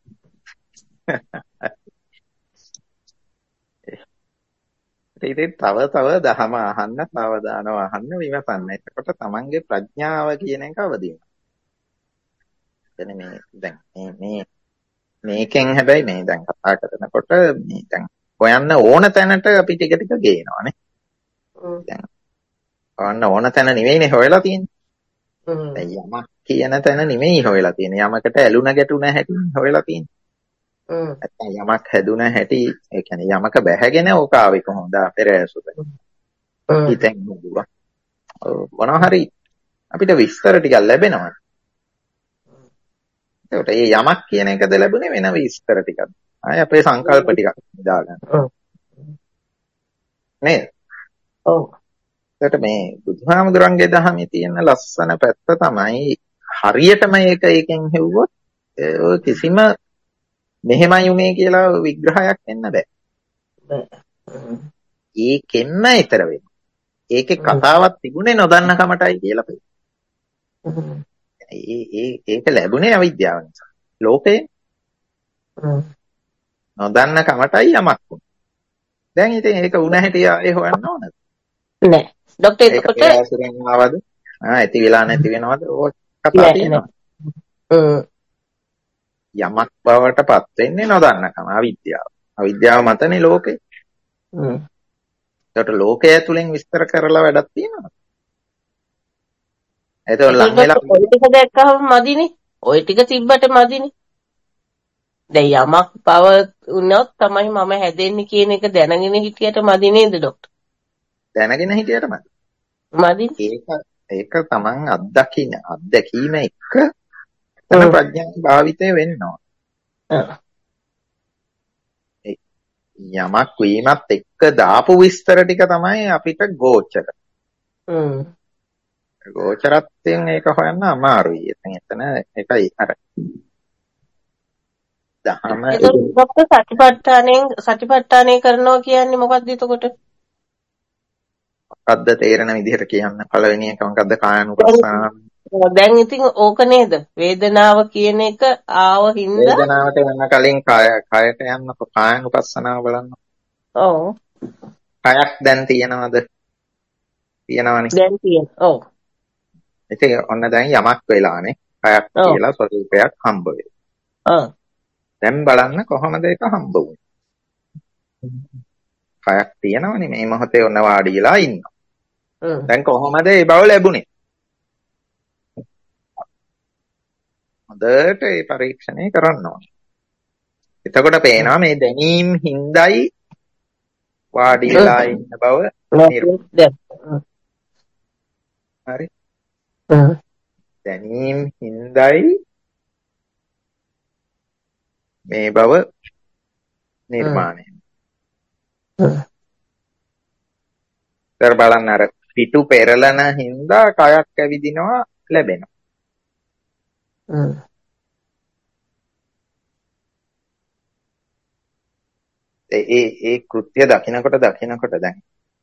ඉතින් තව තව දහම අහන්න, සාවධානව අහන්න, විමසන්න. එතකොට තමන්ගේ ප්‍රඥාව කියන එක අවදි වෙනවා. මේ දැන් මේ මේ මේකෙන් හැබැයි මේ දැන් කතා කරනකොට මේ දැන් හොයන්න ඕන තැනට අපි ටික ටික ගේනවානේ. දැන් හොයන්න ඕන තැන නෙවෙයිනේ හොයලා තියෙන්නේ. දැන් යමක් කියන තැන නෙමෙයි හොයලා තියෙන්නේ. යමකට ඇලුන ගැටුන හැටි හොයලා තියෙන්නේ. නැත්නම් යමක් හැදුන හැටි ඒ කියන්නේ යමක බැහැගෙන ඕක ආවේ කොහොමද පෙර ඇසුර. හිතෙන් නුදුවා. මොනවා හරි අපිට විස්තර ටිකක් ලැබෙනවා. ඒකට මේ යමක් කියන එකද ලැබුණේ වෙන විස්තර ටිකක්. ආය අපේ සංකල්ප ටිකක් දාගන්න. නේද? ඔව්. ඒකට මේ බුදුහාමුදුරන්ගේ දහමේ තියෙන ලස්සන පැත්ත තමයි හරියටම ඒක එකෙන් හෙව්වොත් ඔය කිසිම මෙහෙමයි උනේ කියලා විග්‍රහයක් එන්න බෑ. ඒකෙන්ම ඊතර වෙනවා. ඒකේ කතාවක් තිබුණේ නොදන්න කමටයි කියලා පෙන්නනවා. ඒ ඒ ඒක ලැබුණේ අවිද්‍යාව නිසා. ලෝකේ නොදන්න කමටයි යමක් වුනේ. දැන් ඉතින් ඒක වුණ හැටි ඒ හොයන්න ඕනද? නෑ. ડોක්ටර් එතකොට ඒකෙන් ආවද? ආ ඇති වෙලා නැති වෙනවද? ඕක කතා තියෙනවා. යමක් බවට පත් වෙන්නේ නොදන්නකම අවිද්‍යාව. අවිද්‍යාව මතනේ ලෝකේ. හ්ම්. ඒකට ලෝකය ඇතුලෙන් විස්තර කරලා වැඩක් තියෙනවා. ඒතකොට ලං වෙලා ඔය ටික දැක්කම මදිනේ. ඔය ටික තිබ්බට මදිනේ. දැන් යමක් බව වුණොත් තමයි මම හැදෙන්නේ කියන එක දැනගෙන හිටියට මදි නේද ડોක්ටර්? දැනගෙන හිටියට මදි. මදි. ඒක ඒක තමන් අත්දකින්න අත්දැකීම එක තන ප්‍රඥා භාවිතය වෙනවා. යමක් වීමත් එක්ක දාපු විස්තර ටික තමයි අපිට ගෝචර. හ්ම්. ගෝචරත්වයෙන් ඒක හොයන්න අමාරුයි. එතන එතන ඒකයි අර දහම ඒක සතිපට්ඨානෙන් සතිපට්ඨානේ කරනවා කියන්නේ මොකක්ද එතකොට? මොකද්ද තේරෙන විදිහට කියන්න පළවෙනි එක මොකද්ද කායानुපස්සනාව? දැන් ඉතින් ඕක නේද වේදනාව කියන එක ආව හින්දා වේදනාවට යන්න කලින් කාය කායට යන්නකො කායानुපස්සනාව බලන්න. ඔව්. කයක් දැන් තියෙනවද? තියෙනවනේ. දැන් තියෙන. ඔව්. ඉතින් ඔන්න දැන් යමක් වෙලානේ. කයක් කියලා ස්වરૂපයක් හම්බ වෙයි. ඔව්. දැන් බලන්න කොහොමද ඒක හම්බ වුනේ? කයක් තියෙනවනේ මේ මොහොතේ ඔන්න වාඩිලා ඉන්නවා. දැන් කොහොමද ඒ බව ලැබුණේ? හොඳට ඒ පරීක්ෂණය කරන්න ඕනේ. එතකොට පේනවා මේ දැනීම් හිඳයි වාඩි වෙලා ඉන්න බව හරි. දැනීම් හිඳයි මේ බව නිර්මාණය. තර බලන්න අර පිටු පෙරලන හින්දා කයක් ඇවිදිනවා ලැබෙනවා. ඒ ඒ ඒ කෘත්‍ය දකින්නකොට දකින්නකොට දැන්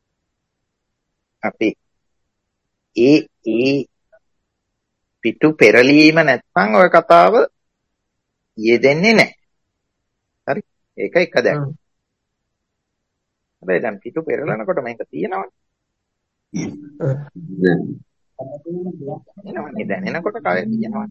අපි ඒ ඒ පිටු පෙරලීම නැත්නම් ওই කතාව යෙදෙන්නේ නැහැ. හරි? ඒක එක දැන්. හැබැයි දැන් පිටු පෙරලනකොට මේක තියෙනවනේ. එනවනේ දැනෙනකොට කය තියෙනවා.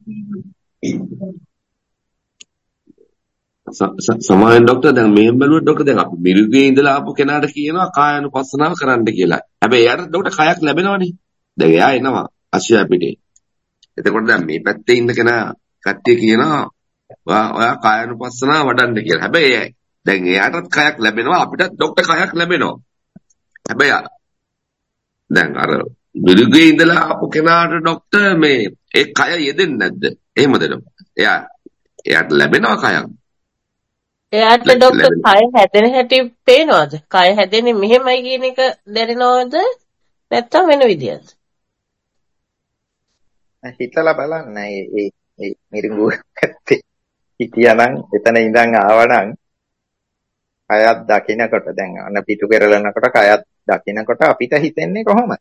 සමාවෙන් ડોක්ටර් දැන් මෙහෙම බැලුවොත් ડોක්ටර් දැන් අපි මිරිගේ ඉඳලා ආපු කෙනාට කියනවා කායानुපස්සනාව කරන්න කියලා. හැබැයි එයාට ડોක්ටර් කයක් ලැබෙනවනේ. දැන් එයා එනවා අශ්වයා පිටේ. එතකොට දැන් මේ පැත්තේ ඉන්න කෙනා කට්ටිය කියනවා ඔයා කායानुපස්සනාව වඩන්න කියලා. හැබැයි දැන් එයාටත් කයක් ලැබෙනවා අපිටත් ડોක්ටර් කයක් ලැබෙනවා. හැබැයි දැන් අර මිරිඟුවේ ඉඳලා ආපු කෙනාට ડોක්ටර් මේ ඒ කය යෙදෙන්නේ නැද්ද? එහෙමද ડોක්ටර්? එයා එයාට ලැබෙනවා කයක්. එයාට ડોක්ටර් කය හැදෙන හැටි පේනවද? කය හැදෙන්නේ මෙහෙමයි කියන එක දැනෙනවද? නැත්තම් වෙන විදියක්ද? හිතලා බලන්න ඒ ඒ ඒ මිරිඟුව පැත්තේ හිටියානම් එතන ඉඳන් ආවනම් කයත් දකින්නකොට දැන් අන්න පිටු පෙරලනකොට කයත් දකින්නකොට අපිට හිතෙන්නේ කොහොමද?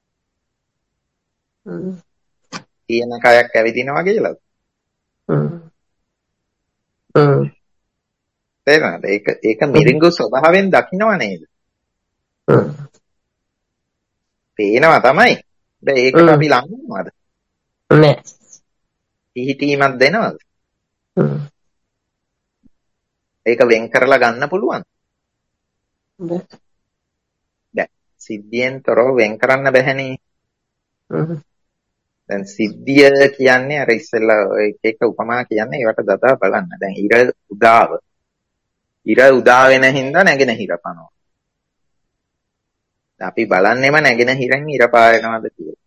හ්ම්. තියෙන කයක් ඇවිදිනවා කියලාද? හ්ම්. හ්ම්. තේරෙනවද? ඒක ඒක මිරිඟු ස්වභාවයෙන් දකින්නව නේද? හ්ම්. පේනවා තමයි. දැන් ඒකට අපි ලං වෙනවද? නෑ. පිහිටීමක් දෙනවද? හ්ම්. ඒක වෙන් කරලා ගන්න පුළුවන්. බෑ. දැන් සිද්ධියෙන් තොරව වෙන් කරන්න බැහැනේ. හ්ම්. දැන් සිද්ධිය කියන්නේ අර ඉස්සෙල්ලා එක එක උපමා කියන්නේ ඒවට දදා බලන්න. දැන් ඉර උදාව. ඉර උදා වෙන හින්දා නැගෙන හිර පනවා. අපි බලන්නෙම නැගෙන හිරෙන් ඉර පායනවාද කියලා.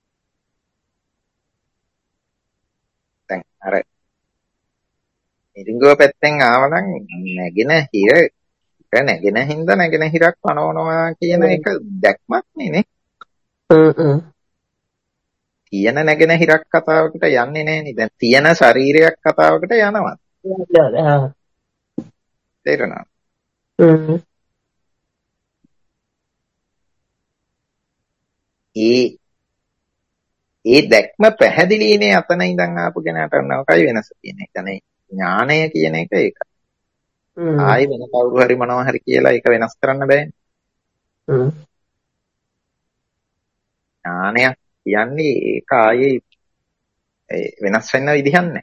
දැන් අර මිරිඟුව පැත්තෙන් ආවනම් නැගෙන හිර නැගෙන හින්දා නැගෙන හිරක් පනවනවා කියන එක දැක්මක් නේ. හ්ම් හ්ම්. තියෙන නැගෙන හිරක් කතාවකට යන්නේ නැහෙනි. දැන් තියෙන ශරීරයක් කතාවකට යනවා. තේරෙනවද? හ්ම්. ඒ ඒ දැක්ම පැහැදිලිනේ අතන ඉඳන් ආපු කෙනාට නෝකයි වෙනස තියෙන්නේ. කියන්නේ ඥානය කියන එක ඒක. ආයි වෙන කවුරු හරි මොනවා හරි කියලා ඒක වෙනස් කරන්න බෑනේ. හ්ම්. ඥානය කියන්නේ ඒක ආයේ වෙනස් වෙන්න විදිහක් නැහැ.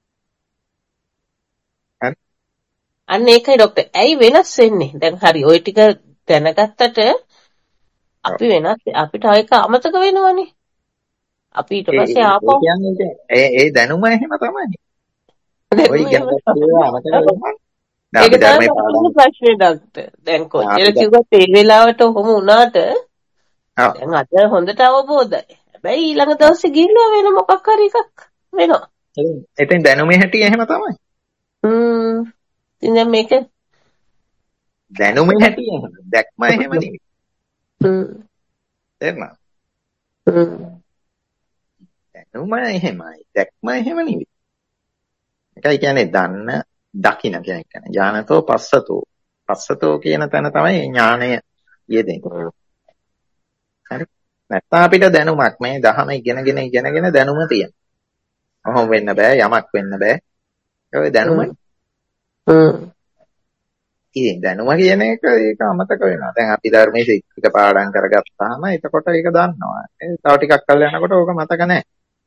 හරි. අන්න ඒකයි ડોක්ටර්. ඇයි වෙනස් වෙන්නේ? දැන් හරි ওই ටික දැනගත්තට අපි වෙනස් අපිට ඒක අමතක වෙනවනේ. අපි ඊට පස්සේ ආපහු ඒ ඒ දැනුම එහෙම තමයි. ඔය ඉගෙනගත්ත ඒවා අමතක වෙනවා. ඒක තමයි ප්‍රශ්නේ ડોක්ටර්. දැන් කොච්චර කිව්වත් ඒ වෙලාවට ඔහොම වුණාට දැන් අද හොඳට අවබෝධයි. හැබැයි ඊළඟ දවසේ ගිහිල්ලා වෙන මොකක් හරි එකක් වෙනවා. එතෙන් දැනුමේ හැටි එහෙම තමයි. හ්ම්. ඉතින් දැන් මේක දැනුමේ හැටි එහෙම. දැක්ම එහෙම නෙවෙයි. හ්ම්. තේරුණා? හ්ම්. දැනුම එහෙමයි. දැක්ම එහෙම නෙවෙයි. ඒකයි කියන්නේ දන්න දකින්න කියන එක. ඥානතෝ පස්සතෝ. පස්සතෝ කියන තැන තමයි ඥානය යෙදෙන්නේ. හරි. නැත්නම් අපිට දැනුමක් මේ දහම ඉගෙනගෙන ඉගෙනගෙන දැනුම තියෙනවා. ඔහොම වෙන්න බෑ යමක් වෙන්න බෑ. ඒ දැනුමයි. හ්ම්. ඉතින් දැනුම කියන එක ඒක අමතක වෙනවා. දැන් අපි ධර්මයේ ශික්ෂිත පාඩම් කරගත්තාම එතකොට ඒක දන්නවා. ඒ තව ටිකක් කල් යනකොට ඕක මතක නැහැ.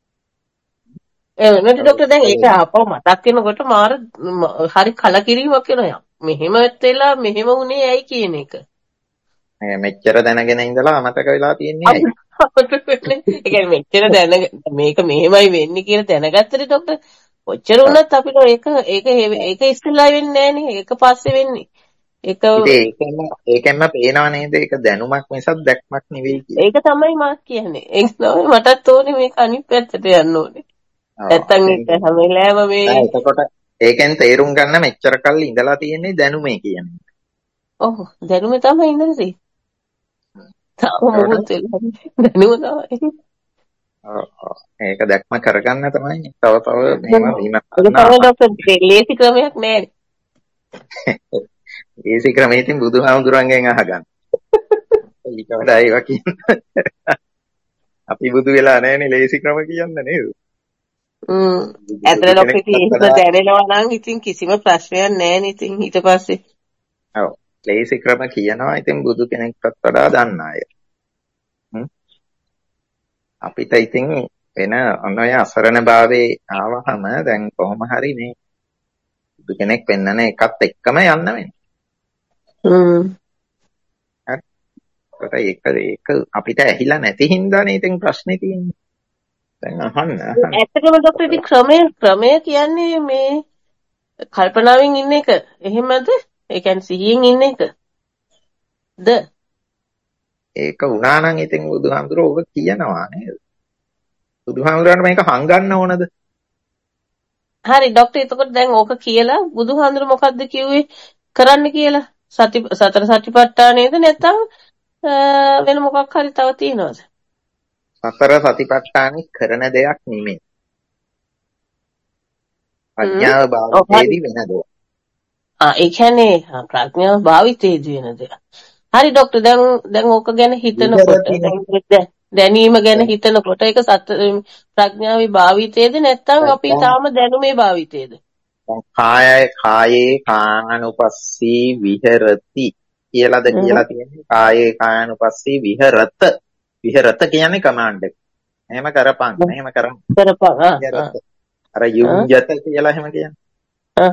ඒ වෙනට ડોක්ටර් දැන් ඒක ආපහු මතක් වෙනකොට මාර හරි කලකිරීමක් වෙනවා. මෙහෙමත් වෙලා මෙහෙම වුණේ ඇයි කියන එක. මේ මෙච්චර දැනගෙන ඉඳලා අමතක වෙලා තියන්නේ ඇයි? ඒ කියන්නේ මෙච්චර දැන මේක මෙහෙමයි වෙන්නේ කියලා දැනගත්තට ડોක්ටර් ඔච්චර වුණත් අපිට ඒක ඒක ඒක ඉස්සෙල්ලා වෙන්නේ නැහනේ. ඒක පස්සේ වෙන්නේ. ඒක ඒකෙන්ම ඒකෙන්ම පේනව නේද? ඒක දැනුමක් මිසක් දැක්මක් නෙවෙයි කියන්නේ. ඒක තමයි මා කියන්නේ. ඒක තමයි මටත් ඕනේ මේක අනිත් පැත්තට යන්න ඕනේ. නැත්තම් ඒක හැම වෙලාවෙම මේ එතකොට ඒකෙන් තේරුම් ගන්න මෙච්චර කල් ඉඳලා තියෙන්නේ දැනුමේ කියන්නේ. ඔව් දැනුමේ තමයි ඉඳලා තියෙන්නේ. තාම මොකද දැනුම තමයි. ඔව් ඒක දැක්ම කරගන්න තමයි තව තව මේව වීමක් කරනවා. ඒක තමයි ලේසි ක්‍රමයක් නෑ. ලේසි ක්‍රමයෙන් ඉතින් බුදුහාමුදුරන්ගෙන් අහගන්න. ඊට වඩා ඒවා කියන්න. අපි බුදු වෙලා නැහැනේ ලේසි ක්‍රම කියන්න නේද? හ්ම්. ඇත්තට ලොකේ ඉතින් දැනෙනවා නම් ඉතින් කිසිම ප්‍රශ්නයක් නැහැ ඉතින් ඊට පස්සේ. ඔව්. ලේසි ක්‍රම කියනවා ඉතින් බුදු කෙනෙක්ටත් වඩා දන්න අය. හ්ම්. අපිට ඉතින් වෙන ඔන්නෝය අසරණ භාවයේ ආවහම දැන් කොහොම හරි මේ බුදු කෙනෙක් වෙන්නන එකත් එක්කම යන්න වෙනවා. හ්ම්. හරි. ඒක ඒක අපිට ඇහිලා නැති හින්දානේ ඉතින් ප්‍රශ්නේ තියෙන්නේ. දැන් අහන්න අහන්න. ඇත්තටම ડોක්ටර් ඉතින් ක්‍රමය ක්‍රමය කියන්නේ මේ කල්පනාවෙන් ඉන්න එක. එහෙමද? ඒ කියන්නේ සිහියෙන් ඉන්න එක. ද ඒක වුණා නම් ඉතින් බුදුහාමුදුරුවෝ ඔබ කියනවා නේද? බුදුහාමුදුරන්ට මේක හංගන්න ඕනද? හරි ડોක්ටර් එතකොට දැන් ඕක කියලා බුදුහාඳුර මොකද්ද කිව්වේ කරන්න කියලා? සති සතර සතිපට්ඨානේද නැත්නම් වෙන මොකක් හරි තව තියෙනවද? සතර සතිපට්ඨානෙ කරන දෙයක් නෙමෙයි. ප්‍රඥාව භාවිතයේදී වෙන දෙයක්. ආ ඒ කියන්නේ ප්‍රඥාව භාවිතයේදී වෙන දෙයක්. හරි ડોක්ටර් දැන් දැන් ඕක ගැන හිතනකොට දැනීම ගැන හිතනකොට ඒක සත ප්‍රඥාවේ භාවිතයේද නැත්නම් අපි තාම දැනුමේ භාවිතයේද? කායය කායේ කායानुපස්සී විහෙරති කියලාද කියලා තියෙන්නේ. කායේ කායानुපස්සී විහෙරත. විහෙරත කියන්නේ කමාන්ඩ් එක. එහෙම කරපන්. එහෙම කරමු. කරපන්. අර යුඤ්ජත කියලා එහෙම කියන්නේ. හහ.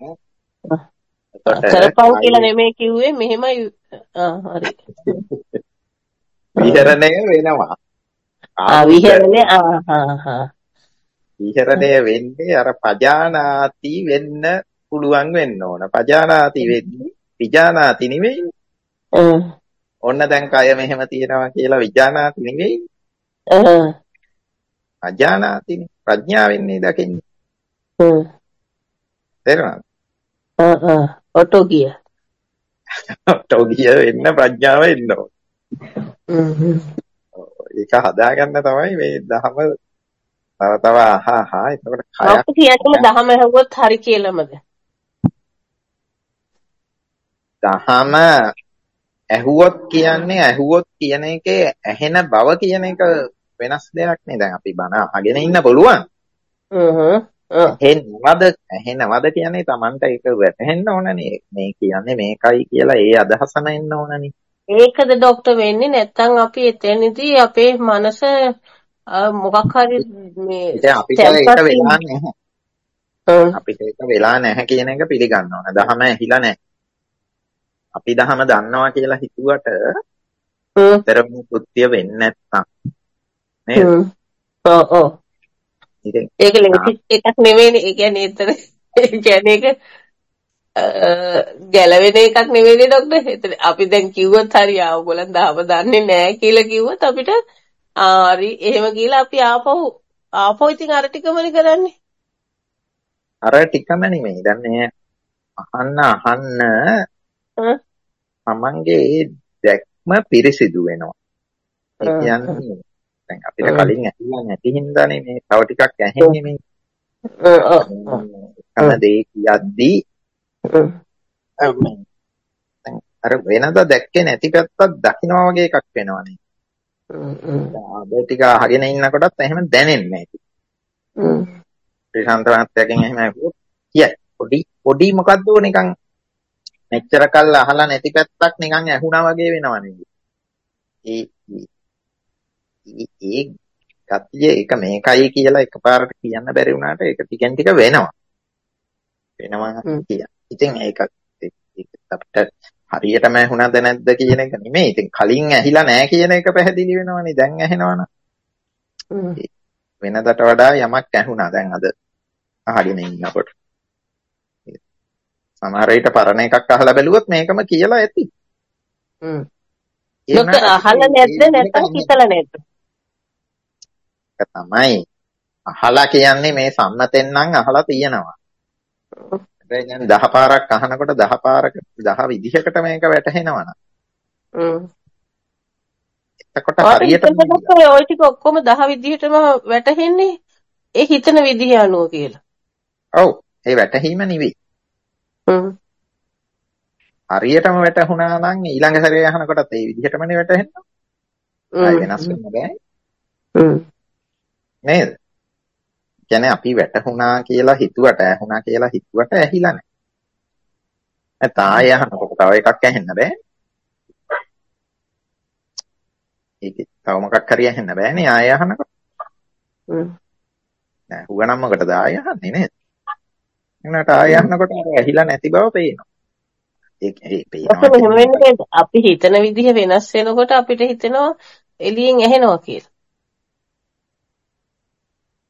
කරපන් කියලා නෙමෙයි කිව්වේ මෙහෙමයි. ආ හරි. විහරණය වෙනවා. ආ විහරණය ආ හා හා. විහරණය වෙන්නේ අර පජානාති වෙන්න පුළුවන් වෙන්න ඕන. පජානාති වෙන්නේ විජානාති නෙවෙයි. හ්ම්. ඔන්න දැන් කය මෙහෙම තියෙනවා කියලා විජානාති නෙවෙයි. හ්ම්. අජානාතිනේ. ප්‍රඥාවෙන්නේ දකින්නේ. හ්ම්. තේරුණාද? ආ ආ. ඔටෝ ගිය. ඔටෝ ගිය වෙන්න ප්‍රඥාව එන්න ඕන. හ්ම් හ්ම්. ඒක හදාගන්න තමයි මේ දහම තව තව අහහා එතකොට කයක් අපිට කියන්නේ දහම ඇහුවොත් හරි කියලාමද? දහම ඇහුවොත් කියන්නේ ඇහුවොත් කියන එකේ ඇහෙන බව කියන එක වෙනස් දෙයක් නේ. දැන් අපි බණ අහගෙන ඉන්න පුළුවන්. හ්ම්. ඇහෙනවද ඇහෙනවද කියන්නේ Tamanට ඒක වැටහෙන්න ඕනනේ. මේ කියන්නේ මේකයි කියලා ඒ අදහස නැන්න ඕනනේ. ඒකද ડોක්ටර් වෙන්නේ නැත්නම් අපි එතනදී අපේ මනස මොකක් හරි මේ ඉතින් අපිට ඒක වෙලා නැහැ. අපිට ඒක වෙලා නැහැ කියන එක පිළිගන්න ඕන. දහම ඇහිලා නැහැ. අපි දහම දන්නවා කියලා හිතුවට තරම කෘත්‍ය වෙන්නේ නැත්තම් නේද? ඔව් ඔව්. ඉතින් ඒක ලේසි එකක් නෙවෙයිනේ. ඒ කියන්නේ එතන ඒ කියන්නේ ඒක ගැලවෙන එකක් නෙවෙයිනේ ડોක්ටර්. එතන අපි දැන් කිව්වොත් හරි ආවගොල්ලන් දහම දන්නේ නැහැ කියලා කිව්වොත් අපිට හරි එහෙම කියලා අපි ආපහු ආපහු ඉතින් අර ටිකමනේ කරන්නේ. අර ටිකම නෙමෙයි. දැන් මේ අහන්න අහන්න තමන්ගේ දැක්ම පිරිසිදු වෙනවා. ඒ කියන්නේ දැන් අපිට කලින් ඇහිලා නැති හින්දානේ මේ තව ටිකක් ඇහෙන්නේ මේ. අන දෙය කියද්දී අර වෙනද දැක්කේ නැති පැත්තක් දකින්නවා වගේ එකක් වෙනවනේ. ආද ටික අහගෙන ඉන්නකොටත් එහෙම දැනෙන්නේ නැහැ. හ්ම්. ත්‍රිසන්තරාත්යෙන් එහෙම ඇහුවොත් කියයි. පොඩි පොඩි මොකද්ද නිකන් මෙච්චර කල් අහලා නැති පැත්තක් නිකන් ඇහුණා වගේ වෙනවනේ. ඒ ඒ කතිය ඒක මේකයි කියලා එකපාරට කියන්න බැරි වුණාට ඒක ටිකෙන් ටික වෙනවා. වෙනවා කියන. ඉතින් ඒක අපිට හරියටම ඇහුණාද නැද්ද කියන එක නෙමෙයි. ඉතින් කලින් ඇහිලා නැහැ කියන එක පැහැදිලි වෙනවනේ. දැන් ඇහෙනවනම්. වෙනදට වඩා යමක් ඇහුණා දැන් අද අහගෙන ඉන්නකොට. සමහර විට පරණ එකක් අහලා බැලුවොත් මේකම කියලා ඇති. හ්ම්. ඒක අහලා නැද්ද නැත්නම් හිතලා නැද්ද? ඒක තමයි. අහලා කියන්නේ මේ සම්මතෙන් නම් අහලා තියෙනවා. දැන් දහ පාරක් අහනකොට දහ පාරක දහ විදිහකට මේක වැටහෙනවා නේද? හ්ම්. එතකොට හරියටම ඔය ටික ඔක්කොම දහ විදිහටම වැටහෙන්නේ ඒ හිතන විදිහ අනුව කියලා. ඔව් ඒ වැටහීම නෙවෙයි. හ්ම්. හරියටම වැටහුණා නම් ඊළඟ සැරේ අහනකොටත් ඒ විදිහටමනේ වැටහෙන්නේ. ආයි වෙනස් වෙන්න බෑ. හ්ම්. නේද? කියන්නේ අපි වැටහුණා කියලා හිතුවට ඇහුණා කියලා හිතුවට ඇහිලා නැහැ. නැත්නම් ආය අහනකොට තව එකක් ඇහෙන්න බෑ. ඒක තව මොකක් හරි ඇහෙන්න බෑනේ ආය අහනකොට. හ්ම්. නෑ හුවනම් මොකටද ආය අහන්නේ නේද? එනකට ආය අහනකොට ඇහිලා නැති බව පේනවා. ඒක ඒ පේනවා. අපි හිතන විදිහ වෙනස් වෙනකොට අපිට හිතෙනවා එළියෙන් ඇහෙනවා කියලා.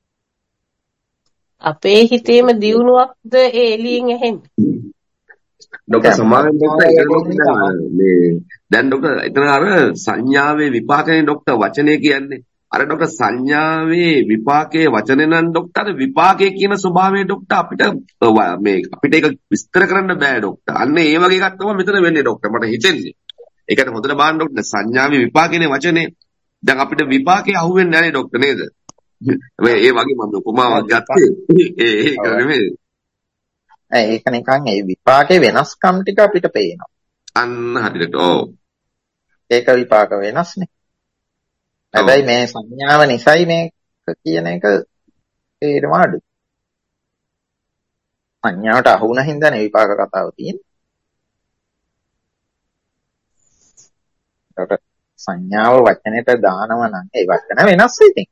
අපේ හිතේම දියුණුවක්ද ඒ එළියෙන් ඇහෙන්නේ? ડોક્ટર සමාවෙන් ડોක්ටර් සංඥාව ඒක ડોක්ටර් ලැබෙන්නේ දැන් මේ දැන් ડોක්ටර් එතන අර සංඥාවේ විපාකනේ ડોක්ටර් වචනේ කියන්නේ. අර ડોක්ටර් සංඥාවේ විපාකයේ වචනේ නම් ડોක්ටර් විපාකයේ කියන ස්වභාවය ડોක්ටර් අපිට මේ අපිට ඒක විස්තර කරන්න බෑ ડોක්ටර්. අන්න ඒ වගේ එකක් තමයි මෙතන වෙන්නේ ડોක්ටර් මට හිතෙන්නේ. ඒකට හොඳට බලන්න ડોක්ටර් සංඥාවේ විපාකනේ වචනේ. දැන් අපිට විපාකේ අහුවෙන්නේ නැහැ නේ ડોක්ටර් නේද? ඒ වගේ මම උපමාවක් ගත්තේ. ඒ ඒක නෙමෙයි. ඒක නිකන් ඒ විපාකේ වෙනස්කම් ටික අපිට පේනවා. අන්න හරියට. ඔව්. ඒක විපාක වෙනස්නේ. හැබැයි මේ සංඥාව නිසයි මේක කියන එක තේරෙම අඩුයි. සංඥාවට අහු වුණ හින්දානේ විපාක කතාව තියෙන්නේ. ඒකට සංඥාව වචනෙට දානව නම් ඒ වචන වෙනස් ඉතින්.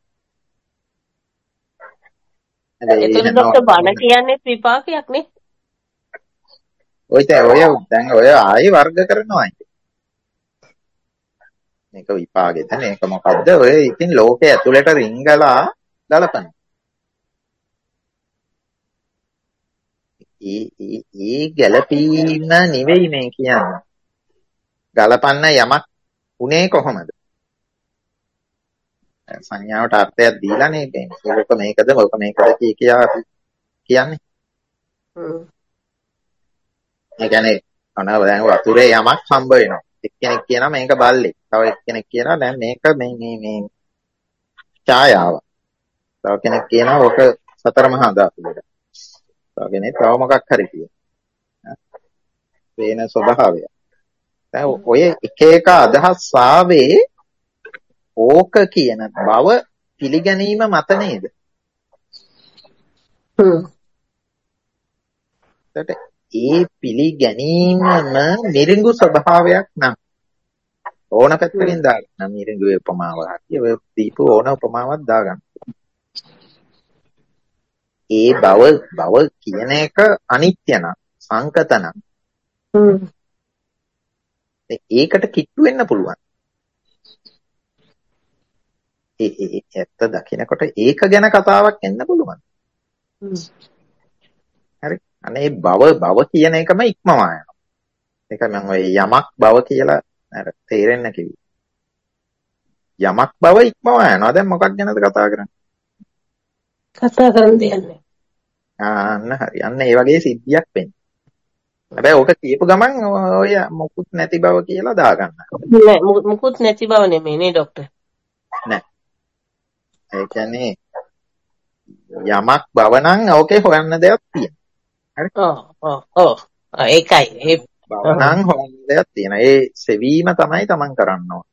එතන ડોක්ටර් බණ කියන්නේ විපාකයක් නේ. ඔය තේ ඔය දැන් ඔය ආයි වර්ග කරනවා. මේක විපාකෙද මේක මොකද්ද? ඔය ඉතින් ලෝකයේ ඇතුළට රිංගලා ගලපන. ඒ ඒ ඒ ගැලපීම නෙවෙයි මේ කියන්නේ. ගලපන්න යමක් උනේ කොහොමද? සංඥාවට අර්ථයක් දීලානේ කියන්නේ. ඕක මේකද ඕක මේකද කිය කියා කියන්නේ. හ්ම්. ඒ කියන්නේ අනව දැන් වතුරේ යමක් හම්බ වෙනවා. එක්කෙනෙක් කියනවා මේක බල්ලෙක්. තව එක්කෙනෙක් කියනවා දැන් මේක මේ මේ මේ ඡායාව. තව කෙනෙක් කියනවා ඕක සතර මහා ධාතු වල. තව කෙනෙක් තව මොකක් හරි කියනවා. වෙන ස්වභාවය. දැන් ඔය එක එක අදහස් ආවේ ඕක කියන බව පිළිගැනීම මත නේද? හ්ම්. ඒ පිළිගැනීමම මිරිඟු ස්වභාවයක් නම් ඕන පැත්තකින් දාගන්න මිරිඟුවේ උපමාවක් හරි ඔය දීපු ඕන උපමාවක් දාගන්න. ඒ බව බව කියන එක අනිත්‍ය නම් සංකත නම් ඒකට කිට්ටු වෙන්න පුළුවන්. ඒ ඒ ඇත්ත දකිනකොට ඒක ගැන කතාවක් එන්න පුළුවන්. හරි. අනේ බව බව කියන එකම ඉක්මවා යනවා. ඒක මම ඔය යමක් බව කියලා අර තේරෙන්න කිව්වේ. යමක් බව ඉක්මවා යනවා. දැන් මොකක් ගැනද කතා කරන්නේ? කතා කරන්න දෙන්නේ. අන්න හරි. අන්න ඒ වගේ සිද්ධියක් වෙන්නේ. හැබැයි ඕක කියපු ගමන් ඔය මොකුත් නැති බව කියලා දාගන්න. නෑ මොකුත් නැති බව නෙමෙයි නේ ડોක්ටර්. නෑ. ඒ කියන්නේ යමක් බව නම් ඕකේ හොයන්න දෙයක් තියෙනවා. හරි. ඔව් ඔව් ඔව්. ඒකයි. ඒ බව නම් හොයන්න දෙයක් තියෙනවා. ඒ සෙවීම තමයි Taman කරන්න ඕන.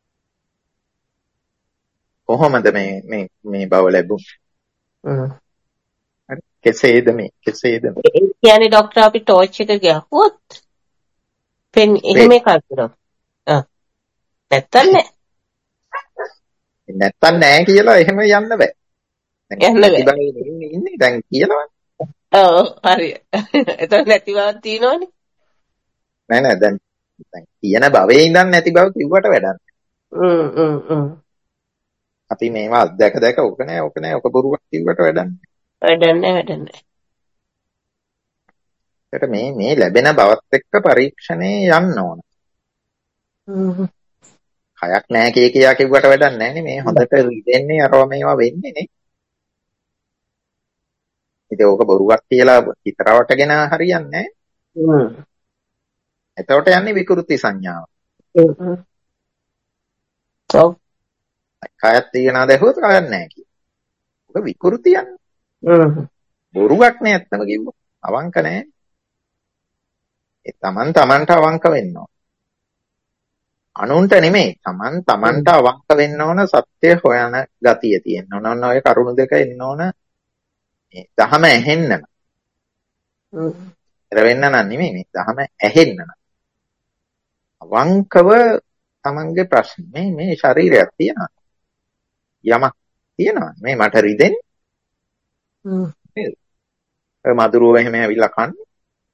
කොහොමද මේ මේ මේ බව ලැබුනේ? හ්ම්. හරි. කෙසේද මේ? කෙසේද? ඒ කියන්නේ ડોක්ටර් අපි ටෝච් එක ගහුවොත් පෙන් එහෙම එකක් කරනවා. ආ. නැත්තම් නෑ. නැත්තම් නෑ කියලා එහෙම යන්න බෑ. යන්න බෑ. ඉන්නේ දැන් කියලානේ. ඔව් හරි. එතන නැති බවක් තියෙනවනේ. නෑ නෑ දැන් දැන් කියන භවයේ ඉඳන් නැති බව කිව්වට වැඩක් නෑ. හ්ම් හ්ම් හ්ම්. අපි මේවා අත්දැක දැක ඔක නෑ ඔක නෑ ඔක බොරුවක් කිව්වට වැඩක් නෑ. වැඩක් නෑ වැඩක් නෑ. ඒකට මේ මේ ලැබෙන බවත් එක්ක පරීක්ෂණේ යන්න ඕන. හ්ම්. හයක් නෑ කිය කියා කිව්වට වැඩක් නෑනේ මේ හොඳට රිදෙන්නේ අරව මේවා වෙන්නේ නේ. ඉතින් ඕක බොරුවක් කියලා හිතරවටගෙන හරියන්නේ නෑ. හ්ම්. එතකොට යන්නේ විකෘති සංඥාව. හ්ම්. ඔව්. කයත් තියනවා දැහුවොත් කයක් නෑ කිය. ඔක විකෘතියන්නේ. හ්ම්. බොරුවක් නේ ඇත්තම කිව්වොත්. අවංක නෑ. ඒ Taman Tamanට අවංක වෙන්න ඕන. අනුන්ට නෙමෙයි Taman Tamanට අවංක වෙන්න ඕන සත්‍ය හොයන ගතිය තියෙන්න ඕන. ඔන්න ඔය කරුණු දෙක එන්න ඕන. මේ දහම ඇහෙන්න. හ්ම්. ඉතර වෙන්න නම් නෙමෙයි මේ දහම ඇහෙන්න නම්. අවංකව Tamanගේ ප්‍රශ්න මේ මේ ශරීරයක් තියෙනවා. යමක් තියෙනවා. මේ මට රිදෙන්නේ. හ්ම්. ඒ මధుරව එහෙම ඇවිල්ලා කන්නේ.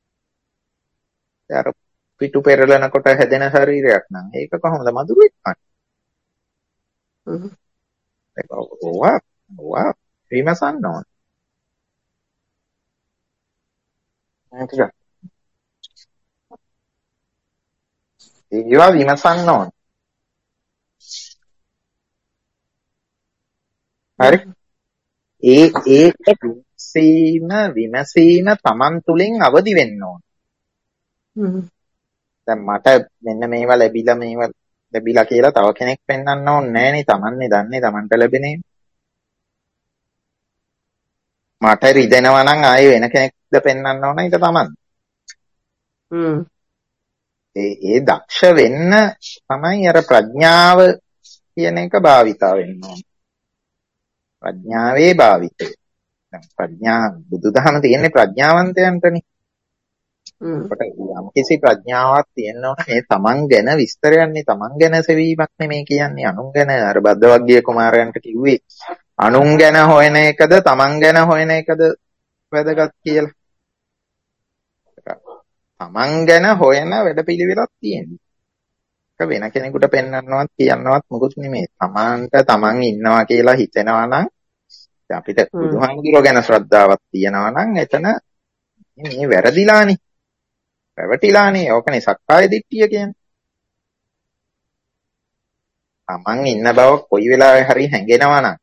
අර පිටු පෙරලනකොට හැදෙන ශරීරයක් නම් ඒක කොහොමද මధుරෙක් කන්නේ? හ්ම්. ඒක ඕවා ඕවා විමසන්න ඕන. ඒවා විමසන්න ඕන. හරි. ඒ ඒක විමසීම විමසීම Taman තුලින් අවදි වෙන්න ඕන. දැන් මට මෙන්න මේවා ලැබිලා මේවා ලැබිලා කියලා තව කෙනෙක් පෙන්වන්න ඕනේ නෑනේ. Tamanනේ දන්නේ Tamanට ලැබෙනේ. මට රිදෙනවා නම් ආයේ වෙන කෙනෙක්ද පෙන්වන්න ඕන ඒක Taman. හ්ම්. ඒ ඒ දක්ෂ වෙන්න තමයි අර ප්‍රඥාව කියන එක භාවිතා වෙන්න ඕන. ප්‍රඥාවේ භාවිතය. දැන් ප්‍රඥා බුදුදහම තියෙන්නේ ප්‍රඥාවන්තයන්ටනේ. කොට යම් කිසි ප්‍රඥාවක් තියෙන්න ඕන මේ තමන් ගැන විස්තරයන්නේ තමන් ගැන සෙවීමක් නෙමෙයි කියන්නේ අනුන් ගැන අර බද්දවග්ගිය කුමාරයන්ට කිව්වේ අනුන් ගැන හොයන එකද තමන් ගැන හොයන එකද වැදගත් කියලා. තමන් ගැන හොයන වැඩපිළිවෙලක් තියෙනවා. ඒක වෙන කෙනෙකුට පෙන්වන්නවත් කියන්නවත් මොකුත් නෙමෙයි. තමන්ට තමන් ඉන්නවා කියලා හිතෙනවා නම් අපිට බුදුහාමුදුරුවෝ ගැන ශ්‍රද්ධාවක් තියෙනවා නම් එතන මේ වැරදිලානේ. පැවටිලානේ. ඕකනේ සක්කාය දිට්ඨිය කියන්නේ. තමන් ඉන්න බව කොයි වෙලාවෙ හරි හැඟෙනවා නම්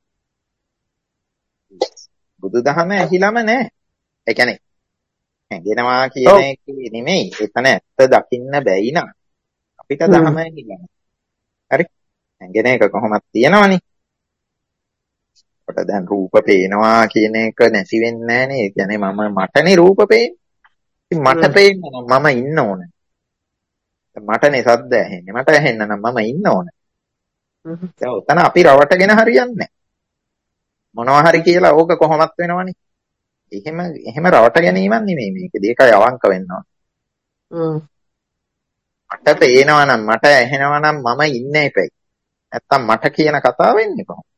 බුදුදහම ඇහිලම නැහැ. ඒ කියන්නේ හැඟෙනවා කියන එක නෙමෙයි. එතන ඇත්ත දකින්න බැයි නම් අපිට දහම ඇහිලා. හරි. හැඟෙන එක කොහොමද තියෙනවනේ. කොට දැන් රූප පේනවා කියන එක නැති වෙන්නේ නැහනේ. ඒ කියන්නේ මම මටනේ රූප පේන්නේ. ඉතින් මට පේන්න නම් මම ඉන්න ඕනේ. මටනේ සද්ද ඇහෙන්නේ. මට ඇහෙන්න නම් මම ඉන්න ඕනේ. දැන් උතන අපි රවටගෙන හරියන්නේ නැහැ. මොනවා හරි කියලා ඕක කොහොමත් වෙනවනේ. එහෙම එහෙම රවට ගැනීමක් නෙමෙයි මේකදී. ඒකයි අවංක වෙන්න ඕන. හ්ම්. මට පේනවා නම් මට ඇහෙනවා නම් මම ඉන්නේ එපැයි. නැත්තම් මට කියන කතාව වෙන්නේ කොහොමද?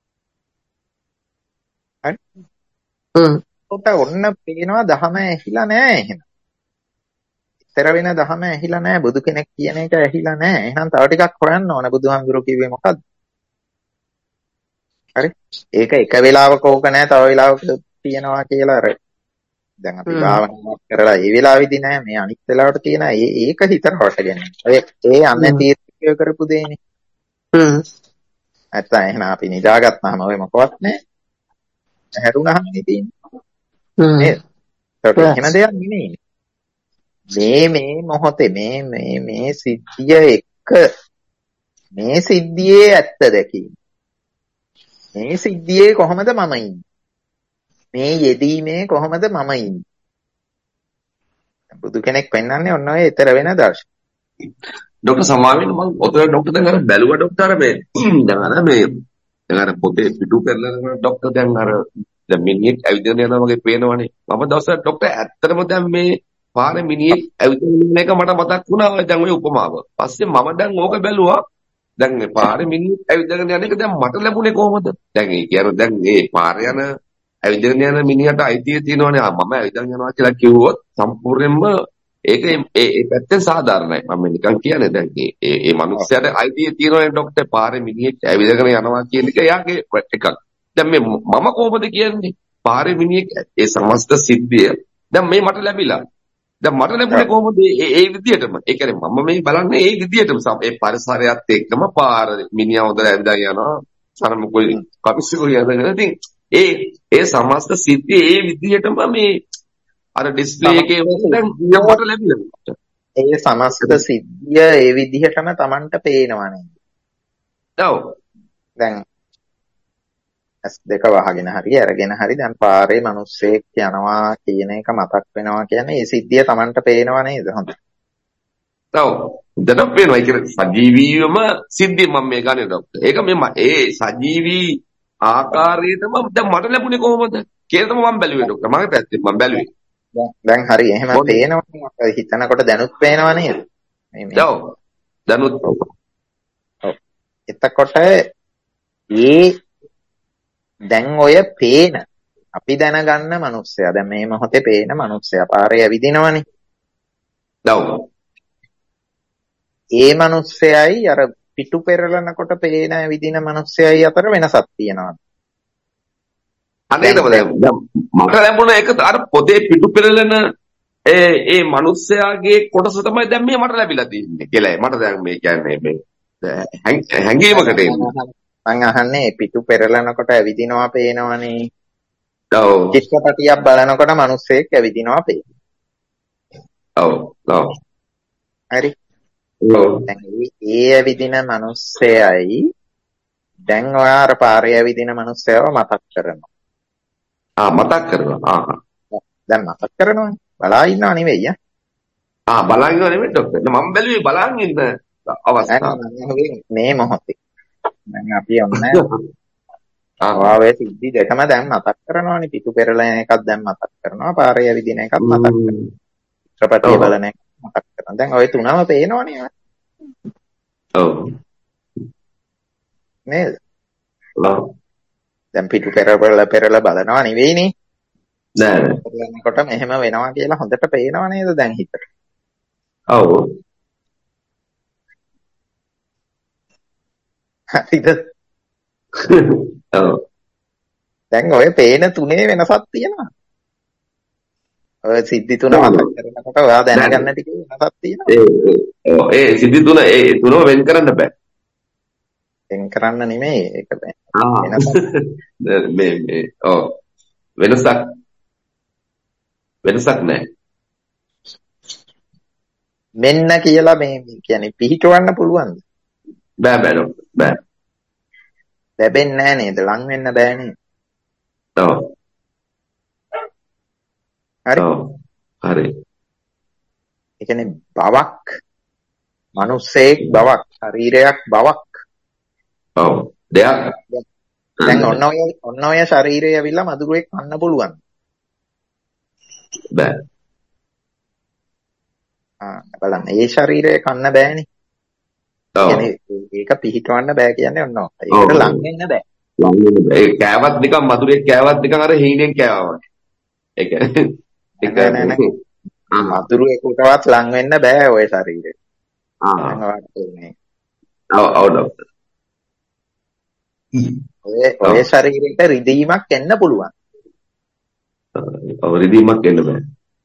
හරි? හ්ම්. ඔත ඔන්න පේනවා දහම ඇහිලා නෑ එහෙනම්. ඉතර වෙන දහම ඇහිලා නෑ. බුදු කෙනෙක් කියන එක ඇහිලා නෑ. එහෙනම් තව ටිකක් හොයන්න ඕන බුදුහාමුදුරුවෝ කිව්වේ මොකද්ද? හරි? ඒක එක වෙලාවක ඕක නෑ තව වෙලාවක තියෙනවා කියලා අර දැන් අපි භාවනාවක් කරලා ඒ වෙලාවෙදි නෑ මේ අනිත් වෙලාවට තියෙන ඒක හිතට හොටගෙන. ඔය ඒ අන්නේ තීර්ථය කරපු දෙන්නේ. හ්ම්. නැත්තම් එහෙනම් අපි නිදාගත්තාම ඔය මොකවත් නෑ. හැරුණාම තියෙන්නේ. හ්ම්. නේද? ඒක එහෙම දෙයක් නෙමෙයි. මේ මේ මොහොතේ මේ මේ මේ සිද්ධිය එක්ක මේ සිද්ධියේ ඇත්ත දැකීම. මේ සිද්ධියේ කොහොමද මම ඉන්නේ? මේ යෙදීමේ කොහොමද මම ඉන්නේ? බුදු කෙනෙක් පෙන්වන්නේ ඔන්න ඔය ඊතර වෙන දර්ශන. ડોક્ટર සමාවෙන්න මම ඔතන ડોક્ટર දැන් අර බැලුවා ડોક્ટર අර මේ දැන් අර මේ දැන් අර පොතේ පිටු කරලා ડોક્ટર දැන් අර දැන් මිනිහෙක් ඇවිදගෙන යනවා වගේ පේනවනේ. මම දවසක් ડોક્ટર ඇත්තටම දැන් මේ පාරේ මිනිහෙක් ඇවිදගෙන ඉන්න එක මට මතක් වුණා දැන් ওই උපමාව. පස්සේ මම දැන් ඕක බැලුවා. දැන් මේ පාරේ මිනිහෙක් ඇවිදගෙන යන එක දැන් මට ලැබුණේ කොහොමද? දැන් ඒ කියන්නේ දැන් මේ පාරේ යන ඇවිදගෙන යන මිනිහට අයිතිය තියෙනවනේ. මම ඇවිදගෙන යනවා කියලා කිව්වොත් සම්පූර්ණයෙන්ම ඒක ඒ පැත්තෙන් සාධාරණයි. මම නිකන් කියන්නේ දැන් මේ ඒ මනුස්සයාට අයිතිය තියෙනවනේ ડોක්ටර් පාරේ මිනිහෙක් ඇවිදගෙන යනවා කියන එක එයාගේ එකක්. දැන් මේ මම කොහොමද කියන්නේ? පාරේ මිනිහෙක් ඒ සමස්ත සිද්ධිය දැන් මේ මට ලැබිලා. දැන් මට ලැබුණේ කොහොමද? ඒ ඒ විදියටම. ඒ කියන්නේ මම මේ බලන්නේ ඒ විදියටම ඒ පරිසරයත් එක්කම පාර මිනිහා හොඳට ඇවිදලා යනවා. සරමුකුයි කපිසුකුයි යනවා. ඉතින් ඒ ඒ සමස්ත සිද්ධිය ඒ විදිහටම මේ අර ඩිස්ප්ලේ එකේ දැන් මට ලැබිලා. ඒ සමස්ත සිද්ධිය ඒ විදිහටම Tamanට පේනවා නේද? ඔව්. දැන් ඇස් දෙක වහගෙන හරි අරගෙන හරි දැන් පාරේ මිනිස්සෙක් යනවා කියන එක මතක් වෙනවා කියන්නේ ඒ සිද්ධිය Tamanට පේනවා නේද? හොඳයි. ඔව්. දැන් පේනවා ඒක සජීවීවම සිද්ධිය මම මේ ගන්නේ ડોක්ටර්. ඒක මේ ඒ සජීවී ආකාරයටම දැන් මට ලැබුණේ කොහොමද කියලා තමයි මම බැලුවේ ડોක්ටර්. මගේ පැත්තෙන් මම බැලුවේ. දැන් හරි එහෙම පේනවා හිතනකොට දැනුත් පේනවා නේද? ඔව්. දැනුත් ඔව්. එතකොට ඒ දැන් ඔය පේන අපි දැනගන්න මනුස්සයා දැන් මේ මොහොතේ පේන මනුස්සයා පාරේ ඇවිදිනවනේ. ඔව්. ඒ මනුස්සයයි අර පිටු පෙරලනකොට පේන විදින මිනිස්සයයි අතර වෙනසක් තියෙනවා. අනේකම දැන් මට ලැබුණ එක අර පොතේ පිටු පෙරලන ඒ ඒ මිනිස්සයාගේ කොටස තමයි දැන් මේ මට ලැබිලා තියෙන්නේ කියලා. මට දැන් මේ කියන්නේ මේ හැංගීමකට එන්නේ. මං අහන්නේ පිටු පෙරලනකොට ඇවිදිනවා පේනවනේ. ඔව්. චිත්‍රපටියක් බලනකොට මිනිස්සෙක් ඇවිදිනවා පේනවා. ඔව්. ඔව්. හරි. ඔව්. දැන් ඒ ඇවිදින මිනිස්සයයි දැන් ඔයා අර පාරේ ඇවිදින මිනිස්සයව මතක් කරනවා. ආ මතක් කරනවා. ආ. දැන් මතක් කරනවනේ. බලා ඉන්නව නෙවෙයි ඈ. ආ බලන් ඉන්නව නෙමෙයි ડોක්ටර්. මම බැලුවේ බලන් ඉන්න අවස්ථාව. මේ මොහොතේ. දැන් අපි ඔන්න ආවාවේ සිද්ධි දෙකම දැන් මතක් කරනවානේ. පිටු පෙරලන එකක් දැන් මතක් කරනවා. පාරේ ඇවිදින එකක් මතක් කරනවා. චිත්‍රපටිය බලන එක මතක් කරනවා. දැන් ওই තුනම පේනවනේ. ඔව්. නේද? ඔව්. දැන් පිටු පෙරල පෙරල බලනවා නෙවෙයිනේ. නෑ නෑ. බලනකොට මෙහෙම වෙනවා කියලා හොඳට පේනව නේද දැන් හිතට? ඔව්. හරිද? ඔව්. දැන් ඔය පේන තුනේ වෙනසක් තියෙනවා. ඔය සිද්ධි තුන මතක් කරනකොට ඔයා දැනගන්න ටිකේ වෙනසක් තියෙනවා. ඒ ඔව් ඒ සිද්ධි තුන ඒ තුනම වෙන් කරන්න බෑ. වෙන් කරන්න නෙමෙයි ඒක බෑ. ආ මේ මේ ඔව් වෙනසක් වෙනසක් නැහැ. මෙන්න කියලා මේ කියන්නේ පිහිටවන්න පුළුවන්ද? බෑ බෑ ડોක්ටර් බෑ. ලැබෙන්නේ නැහැ නේද? ලං වෙන්න බෑ නේද? ඔව්. හරි. ඔව්. හරි. ඒ කියන්නේ බවක්, මිනිස්සෙක් බවක්, ශරීරයක් බවක්. ඔව්. දෙයක්. දැන් ඔන්න ඔය ඔන්න ඔය ශරීරය ඇවිල්ලා මදුරුවෙක් කන්න පුළුවන්. බෑ. ආ බලන්න ඒ ශරීරය කන්න බෑනේ. ඔව්. කියන්නේ ඒක පිහිටවන්න බෑ කියන්නේ ඔන්න ඔය. ඒකට ලං වෙන්න බෑ. ලං වෙන්න බෑ. ඒ කෑවත් නිකන් මధుරේ කෑවත් නිකන් අර හීනෙන් කෑවා වගේ. ඒ කියන්නේ ඒක නෑ නෑ මధుරේකටවත් ලං වෙන්න බෑ ඔය ශරීරේ. ආ. ඔව් ඔව් ડોක්ටර්. ඔය ඔය ශරීරෙට රිදීමක් එන්න පුළුවන්. ඔව් රිදීමක් එන්න බෑ.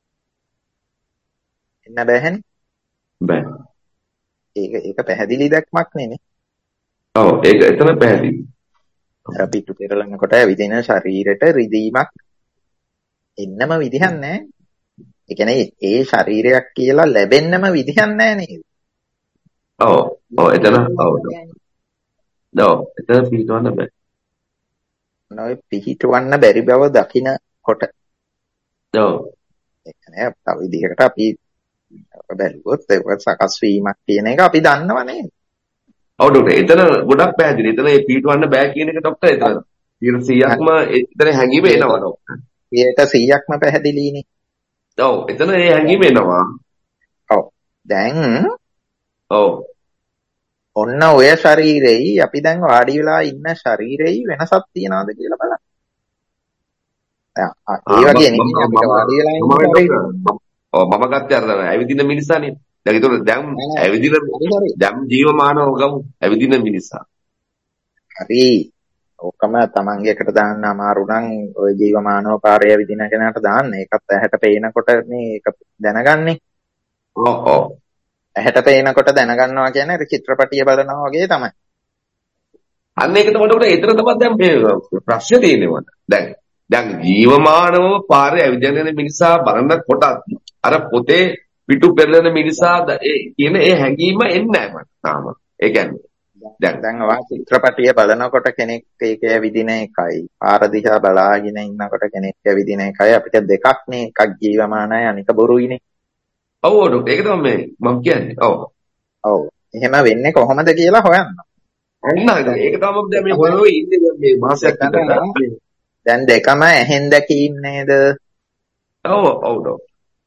එන්න බෑහනේ. බෑ. ඒක ඒක පැහැදිලි දැක්මක් නෙනේ. ඔව් ඒක එතන පැහැදිලි. අර පිටු පෙරලනකොට ඇවිදින ශරීරෙට රිදීමක් එන්නම විදිහක් නැහැ. ඒ කියන්නේ ඒ ශරීරයක් කියලා ලැබෙන්නම විදිහක් නැහැ නේද? ඔව් ඔව් එතන ඔව්. ඔව් එතන පිටවන්න බෑ. නෝ පිහිටවන්න බැරි බව දකිනකොට ඔව් ඒ කියන්නේ තව විදිහකට අපි බැලුවොත් ඒක සකස් වීමක් කියන එක අපි දන්නව නේද? ඔව් ડોක්ටර් එතන ගොඩක් පැහැදිලි. එතන මේ පිටවන්න බෑ කියන එක ડોක්ටර් එතන සීයක්ම එතන හැංගීම එනවා ડોක්ටර්. ඒකට සීයක්ම පැහැදිලිනේ. ඔව් එතන ඒ හැංගීම එනවා. ඔව් දැන් ඔව් ඔන්න ඔය ශරීරෙයි අපි දැන් වාඩි වෙලා ඉන්න ශරීරෙයි වෙනසක් තියනවද කියලා බලන්න. ඒ වගේ නෙමෙයි අපිට වාඩි වෙලා ඉන්න ශරීරෙ. ඔව් මම ගත්තේ අර ඇවිදින මිනිස්සානේ. දැන් ඒතකොට දැන් ඇවිදින දැන් ජීවමානව ගමු ඇවිදින මිනිසා. හරි. ඔකම තමන්ගේ එකට දාන්න අමාරු නම් ඔය ජීවමානව පාරේ ඇවිදින කෙනාට දාන්න. ඒකත් ඇහැට පේනකොට මේ ඒක දැනගන්නේ. ඔව් ඔව්. ඇහැට පේනකොට දැනගන්නවා කියන්නේ චිත්‍රපටිය බලනවා වගේ තමයි. අන්න ඒක තමයි උඩ එතන තමයි දැන් මේ ප්‍රශ්නේ තියෙන්නේ මට. දැන් දැන් ජීවමානව පාරේ ඇවිදින මිනිසා බලනකොට අර පොතේ පිටු පෙරලෙන මිනිසා ඒ කියන ඒ හැඟීම එන්නේ නැහැ මට තාම. ඒ කියන්නේ දැන් දැන් ඔයා චිත්‍රපටිය බලනකොට කෙනෙක් ඒක ඇවිදින එකයි පාර දිහා බලාගෙන ඉන්නකොට කෙනෙක් ඇවිදින එකයි අපිට දෙකක් නේ. එකක් ජීවමානයි අනික බොරුයිනේ. ඔව් ඔව් ඒක තමයි මේ මම කියන්නේ. ඔව්. ඔව්. එහෙම වෙන්නේ කොහොමද කියලා හොයන්න. අන්න ඒක තමයි මම දැන් මේ හොයෝ ඉන්නේ මේ මාසයක් විතර. දැන් දෙකම ඇහෙන් දැකීම් නේද? ඔව් ඔව් ඔව්.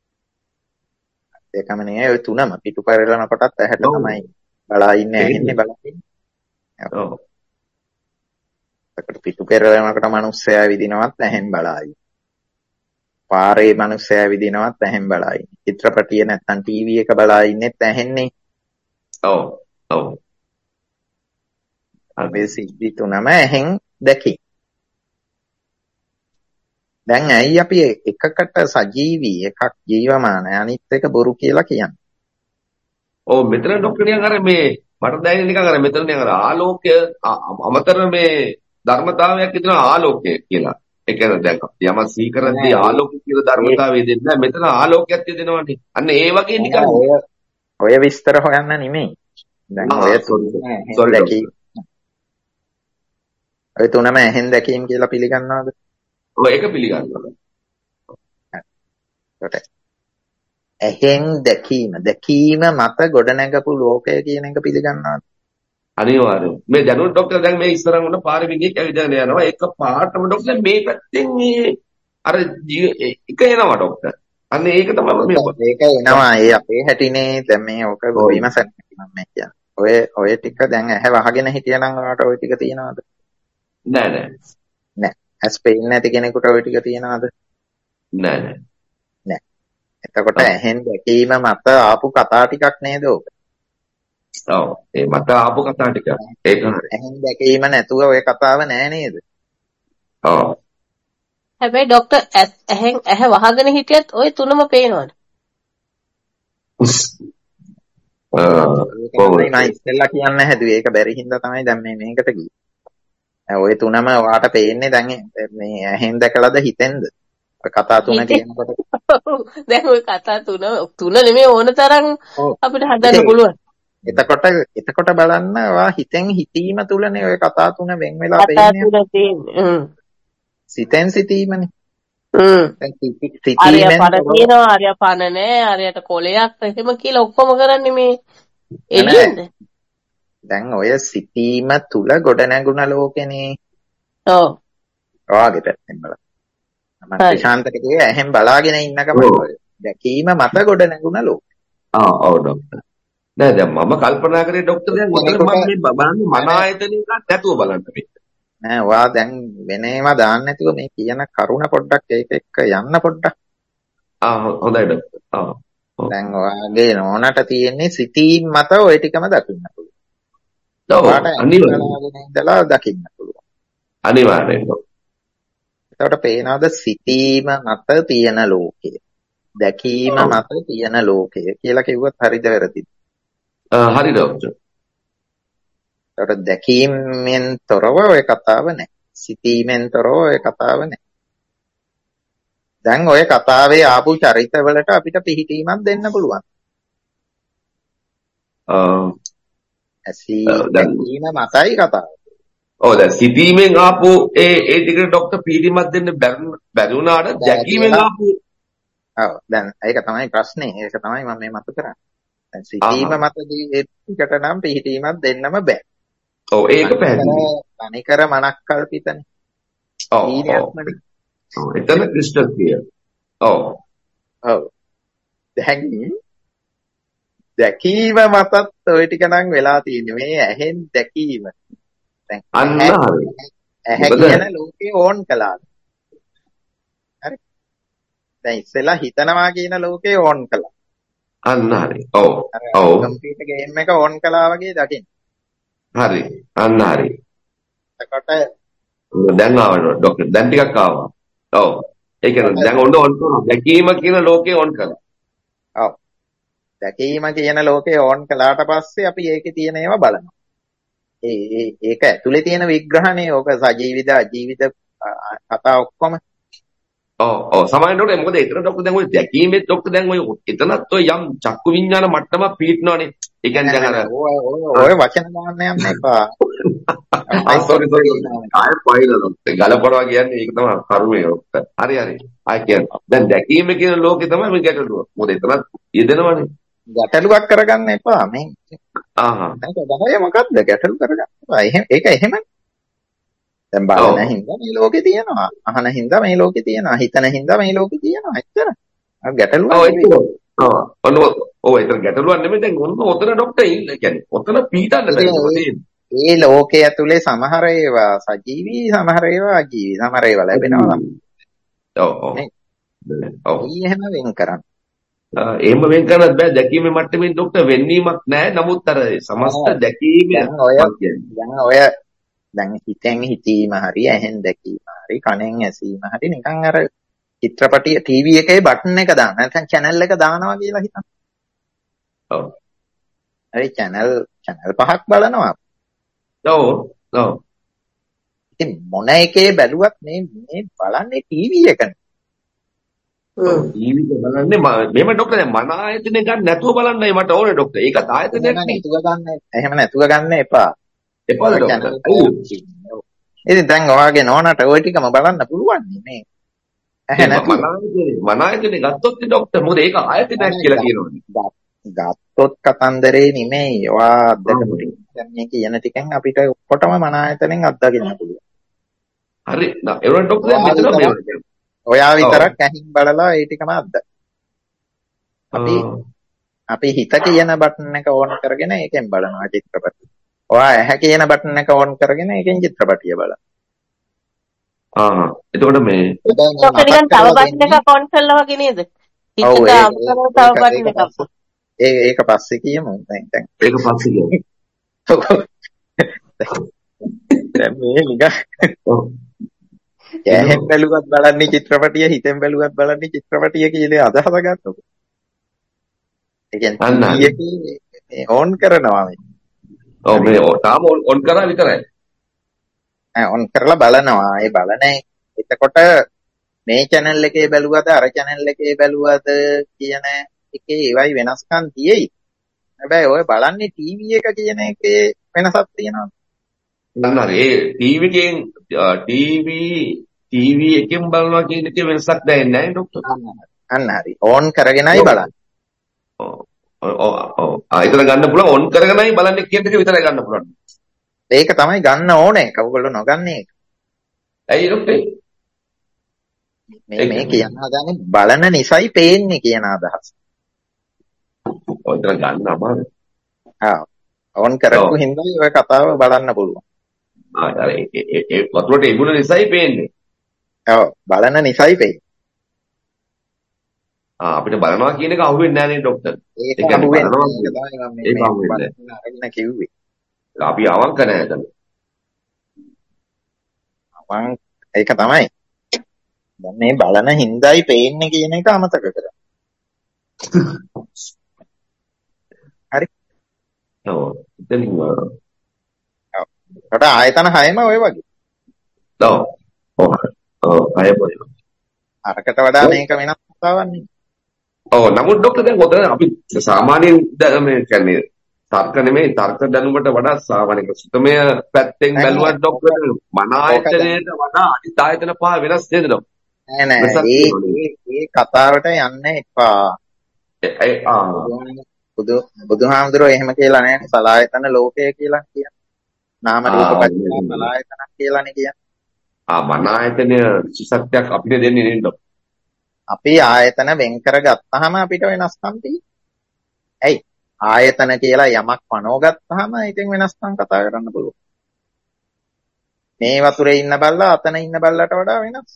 දෙකම නේ ඔය තුනම පිටු පෙරලන කොටත් ඇහැට තමයි බලා ඉන්නේ ඇහෙන්නේ බලා ඉන්නේ. ඔව්. ඒකට පිටු පෙරලනකොට මිනිස්සයා විදිනවත් ඇහෙන් බලා ඉන්නේ. පාරේ මිනිස්සයා විදිනවත් ඇහෙන් බලා ඉන්නේ. චිත්‍රපටිය නැත්තම් ටීවී එක බලා ඉන්නෙත් ඇහෙන්නේ. ඔව් ඔව්. අපි සිද්ධි තුනම ඇහෙන් දැකි. දැන් ඇයි අපි එකකට සජීවී එකක් ජීවමාන අනිත් එක බොරු කියලා කියන්නේ? ඔව් මෙතන ડોක්ටර් නිකන් අර මේ මට දැනෙන්නේ නිකන් අර මෙතන නිකන් අර ආලෝකය අමතර මේ ධර්මතාවයක් විතර ආලෝකය කියලා. ඒ කියන්නේ දැන් යම සීකරද්දී ආලෝකය කියලා ධර්මතාවය දෙන්නේ නැහැ. මෙතන ආලෝකයක් දෙනවනේ. අන්න ඒ වගේ නිකන් ඔය ඔය විස්තර හොයන්න නෙමෙයි. දැන් ඔය තුන දැකීම. ඔය තුනම ඇහෙන් දැකීම කියලා පිළිගන්නවද? ඔව් ඒක පිළිගන්නවා. ඇහෙන් දැකීම දැකීම මත ගොඩනැගපු ලෝකය කියන එක පිළිගන්නවද? අනිවාර්යයෙන්. මේ දැනුත් ડોක්ටර් දැන් මේ ඉස්සරහම උන පාරේ විදිහට ඇවිදගෙන යනවා. ඒක පාටම ડોක්ටර් මේ පැත්තෙන් මේ අර එක එනවා ડોක්ටර්. අන්න ඒක තමයි මේ ඒක එනවා. ඒ අපේ හැටිනේ දැන් මේ ඔක විමසන්න මම මේ කියන්නේ. ඔය ඔය ටික දැන් ඇහැ වහගෙන හිටියනම් ඔයාලට ඔය ටික තියනවද? නෑ නෑ. නෑ. ඇස් පේන්නේ නැති කෙනෙකුට ඔය ටික තියනවද? නෑ නෑ. නෑ. එතකොට ඇහෙන් දැකීම මත ආපු කතා ටිකක් නේද ඔක? ඔව්. ඒ මත ආපු කතා ටික. ඒක හරි. ඇහෙන් දැකීම නැතුව ඔය කතාව නෑ නේද? ඔව්. හැබැයි ડોක්ටර් ඇහෙන් ඇහැ වහගෙන හිටියත් ওই තුනම පේනවද? කොහොමද මම ඉස්සෙල්ලා කියන්න හැදුවේ ඒක බැරි හින්දා තමයි දැන් මේ මේකට ගියේ. ඔය තුනම ඔයාට පේන්නේ දැන් මේ ඇහෙන් දැකලාද හිතෙන්ද? ඔය කතා තුන කියනකොට දැන් ওই කතා තුන තුන නෙමෙයි ඕන තරම් අපිට හදන්න පුළුවන්. එතකොට එතකොට බලන්න ඔයා හිතෙන් හිතීම තුලනේ ඔය කතා තුන වෙන් වෙලා පේන්නේ. කතා තුන තියෙන්නේ. සිතෙන් සිතීමනේ. හ්ම්. දැන් ආර්ය සිතීමෙන් පණ තියෙනවා ආර්ය පණ නෑ ආර්යට කොලයක් එහෙම කියලා ඔක්කොම කරන්නේ මේ එළියෙන්ද? දැන් ඔය සිතීම තුල ගොඩ නැගුණ ලෝකෙනේ. ඔව්. ඔයාගේ පැත්තෙන් බලන්න. මම ප්‍රශාන්තට කිව්වේ ඇහෙන් බලාගෙන ඉන්නකම දැකීම මත ගොඩ නැගුණ ලෝකෙ. ආ ඔව් ડોක්ටර්. නෑ දැන් මම කල්පනා කරේ ડોක්ටර් දැන් මොකද මම මේ බලන්නේ මන ආයතනයක නැතුව බලන්න මේ. නෑ ඔයා දැන් වෙන ඒවා දාන්න නැතුව මේ කියන කරුණ පොඩ්ඩක් ඒක එක්ක යන්න පොඩ්ඩක්. ආ හොඳයි ડોක්ටර්. ආ. දැන් ඔයාගේ නෝනට තියෙන්නේ සිතීම් මත ওই ටිකම දකින්න පුළුවන්. ඔව් අනිවාර්යයෙන් ඉඳලා දකින්න පුළුවන්. අනිවාර්යයෙන්. එතකොට පේනවද සිතීම මත තියෙන ලෝකය. දැකීම මත තියෙන ලෝකය කියලා කිව්වොත් හරිද වැරදිද? ආ හරි ડોක්ටර්. එතකොට දැකීමෙන් තොරව ඔය කතාව නැහැ. සිතීමෙන් තොරව ඔය කතාව නැහැ. දැන් ඔය කතාවේ ආපු චරිතවලට අපිට පිහිටීමක් දෙන්න පුළුවන්. ආ ඇසී දැකීම මතයි කතාව. ඔව් දැන් සිතීමෙන් ආපු ඒ ඒ ටිකට ડોක්ටර් පීඩිමක් දෙන්න බැරි වුණාට දැකීමෙන් ආපු ඔව් දැන් ඒක තමයි ප්‍රශ්නේ. ඒක තමයි මම මේ මත කරන්නේ. දැන් සිතීම මතදී ඒ ටිකට නම් පිහිටීමක් දෙන්නම බෑ. ඔව් ඒක පැහැදිලි. තනිකර මනක් කල්පිතනේ. ඔව් ඔව් එතන ක්‍රිස්ටල් ක්ලියර්. ඔව් ඔව් දැන් දැකීම මතත් ඔය ටික නම් වෙලා තියෙන්නේ මේ ඇහෙන් දැකීම. දැන් අන්න හරි. ඇහැ කියන ලෝකේ ඕන් කළා. හරි. දැන් ඉස්සෙල්ලා හිතනවා කියන ලෝකේ ඕන් කළා. අන්න හරි. ඔව් ඔව් කම්පියුටර් ගේම් එක ඕන් කළා වගේ දකින්න. හරි. අන්න හරි. එතකොට දැන් ආවා ડોක්ටර් දැන් ටිකක් ආවා. ඔව්. ඒ කියන්නේ දැන් ඔන්න ඔන් කරනවා. දැකීම කියන ලෝකේ ඕන් කළා. ඔව්. දැකීම කියන ලෝකේ ඕන් කළාට පස්සේ අපි ඒකේ තියෙන ඒවා බලනවා. ඒ ඒක ඇතුලේ තියෙන විග්‍රහනේ ඕක සජීවිත අජීවිත කතා ඔක්කොම. ඔව් ඔව් සමාවෙන්න මොකද එතන ડોක්ටර් දැන් ඔය දැකීමෙත් ડોක්ටර් දැන් ඔය එතනත් ඔය යම් චක්කු විඤ්ඤාණ මට්ටමක් පිටිනවනේ. ඒ කියන්නේ දැන් අර ඔය වචන දාන්න යන්න එපා. ආ සෝරි සෝරි ආයෙ පයිලනවා. ගලපනවා කියන්නේ ඒක තමයි කර්මය ડોක්ටර්. හරි හරි. ආයෙ කියන්නේ දැන් දැකීම කියන ලෝකේ තමයි මේ ගැටලුව. මොකද එතනත් යෙදෙනවනේ. ගැටලුවක් කරගන්න එපා මේ. ආහා. දැන් මොකක්ද ගැටලු කරගන්න එපා. එහෙම ඒක එහෙම. දැන් බලන හින්දා මේ ලෝකේ තියෙනවා. අහන හින්දා මේ ලෝකේ තියෙනවා. හිතන හින්දා මේ ලෝකේ තියෙනවා. එච්චර. අර ගැටලුවක් නෙවෙයි. ඔව්. ඔන්න ඔව් ඒක ගැටලුවක් නෙමෙයි දැන් ඔන්න ඔතන ડોක්ටර් ඉන්න කියන්නේ. ඔතන පීඩන්න බැහැ. ඒ ලෝකයේ ඇතුලේ සමහර ඒවා සජීවී සමහර ඒවා අජීවී සමහර ඒවා ලැබෙනවා. ඔව් ඔව්. ඔව්. එහෙම වෙන් කරන්න. එහෙම වෙන් කරන්නත් බෑ දැකීමේ මට්ටමින් ડોක්ටර් වෙන්නීමක් නැහැ. නමුත් අර සමස්ත දැකීම ඔය දැන් ඔය දැන් හිතෙන් හිතීම හරි ඇහෙන් දැකීම හරි කනෙන් ඇසීම හරි නිකන් අර චිත්‍රපටිය ටීවී එකේ බටන් එක දාන්න නැත්නම් channel එක දානවා කියලා හිතන්න. ඔව්. හරි channel channel පහක් බලනවා. ඔව්. ඔව්. ඉතින් මොන එකේ බැලුවත් මේ මේ බලන්නේ ටීවී එකනේ. ටීවී එක බලන්නේ මේම ડોක්ටර් දැන් මන ආයතනේ ගන්න නැතුව බලන්නයි මට ඕනේ ડોක්ටර්. ඒකත් ආයතනයක් නේ. නැතුව ගන්න. එහෙම නැතුව ගන්න එපා. එපාද ડોක්ටර්. ඉතින් දැන් ඔයාගේ නෝනාට ওই ටිකම බලන්න පුළුවන් නේ. ඇහැ නැතුව. මන ආයතනේ ගත්තොත් ડોක්ටර් මොකද ඒක ආයතනයක් කියලා කියනවනේ. ගත්තොත් කතන්දරේ නෙමෙයි. ඔයා අත්දැකපු ටික. දැන් මේ කියන ටිකෙන් අපිට ඔක්කොටම මන ආයතනෙන් අත්දකින්න පුළුවන්. හරි. නෑ ඒවන ડોක්ටර් දැන් මෙතන මේ ඔයා විතරක් ඇහින් බලලා ඒ ටිකම අත්දැක. අපි අපි හිත කියන බටන් එක ඕන් කරගෙන ඒකෙන් බලනවා චිත්‍රපටිය. ඔයා ඇහැ කියන බටන් එක ඕන් කරගෙන ඒකෙන් චිත්‍රපටිය බලනවා. ආ එතකොට මේ ડોක්ටර් නිකන් තව බටන් එකක් ඕන් කළා වගේ නේද? හිතට අමතරව තව බටන් එකක්. ඒ ඒක පස්සේ කියමු. දැන් දැන් ඒක පස්සේ කියමු. දැන් මේ නිකන් ඇහෙන් බැලුවත් බලන්නේ චිත්‍රපටිය, හිතෙන් බැලුවත් බලන්නේ චිත්‍රපටිය කියලා අදහස ගන්නකො. ඒ කියන්නේ මේ ඕන් කරනවා මේ. ඔව් මේ තාම ඔන් කරා විතරයි. ආ ඔන් කරලා බලනවා. ඒ බලන එතකොට මේ channel එකේ බැලුවද අර channel එකේ බැලුවද කියන එකේ ඒවයි වෙනස්කම් තියෙයි. හැබැයි ඔය බලන්නේ ටීවී එක කියන එකේ වෙනසක් තියෙනවා. නෑ ඒ ටීවී එකෙන් ටීවී ටීවී එකෙන් බලනවා කියන එකේ වෙනසක් දැනෙන්නේ නැහැ ડોක්ටර්. අන්න හරි. ඕන් කරගෙනයි බලන්නේ. ඔව් ඔව් ඔව්. ආ ඒතර ගන්න පුළුවන් ඕන් කරගෙනයි බලන්නේ කියන එක විතරයි ගන්න පුළුවන්. ඒක තමයි ගන්න ඕනේ. කවුරුල්ල නොගන්නේ ඒක. ඇයි ડોක්ටර්? මේ මේ කියන හදන්නේ බලන නිසයි පේන්නේ කියන අදහස. ඔය තර ගන්න අමාරුයි. ආ ඕන් කරපු හින්දා ඔය කතාව බලන්න පුළුවන්. ආ අර ඒ ඒ වතුරට ඉබුණ නිසායි පේන්නේ. ඔව් බලන නිසායි පේන්නේ. ආ අපිට බලනවා කියන එක අහුවෙන්නේ නැහැ නේ ડોක්ටර්. ඒක අහුවෙන්නේ නැහැ. ඒක අහුවෙන්නේ නැහැ කිව්වේ. අපි අවංක නැහැ එතන. අවං ඒක තමයි. දැන් මේ බලන හින්දායි පේන්නේ කියන එක අමතක කරා. හරි. ඔව්. දැන් ඔව්. ආයතන හයම ඔය වගේ. ඔව්. ඔව්. ඔව් අය පොයි. අරකට වඩා මේක වෙනස් කතාවක් නේ. ඔව් නමුත් ડોක්ටර් දැන් ඔතන අපි සාමාන්‍යයෙන් මේ කියන්නේ තර්ක නෙමෙයි තර්ක දැනුමට වඩා සාමාන්‍ය සුතමය පැත්තෙන් බැලුවත් ડોක්ටර් මන ආයතනයට වඩා අනිත් ආයතන පහ වෙනස් නේද ડોක්ටර්? නෑ නෑ ඒ ඒ කතාවට යන්න එපා. ඒ ආ බුදු බුදුහාමුදුරුවෝ එහෙම කියලා නෑනේ සලායතන ලෝකය කියලා කියන්නේ. නාම රූප පරිච්ඡේද සලායතන කියලානේ කියන්නේ. ආ මන ආයතනය සත්‍යයක් අපිට දෙන්නේ නේද? අපි ආයතන වෙන් කරගත්තාම අපිට වෙනස්කම් තියෙනවා. ඇයි? ආයතන කියලා යමක් පනවගත්තාම ඉතින් වෙනස්කම් කතා කරන්න පුළුවන්. මේ වතුරේ ඉන්න බල්ලා අතන ඉන්න බල්ලට වඩා වෙනස්.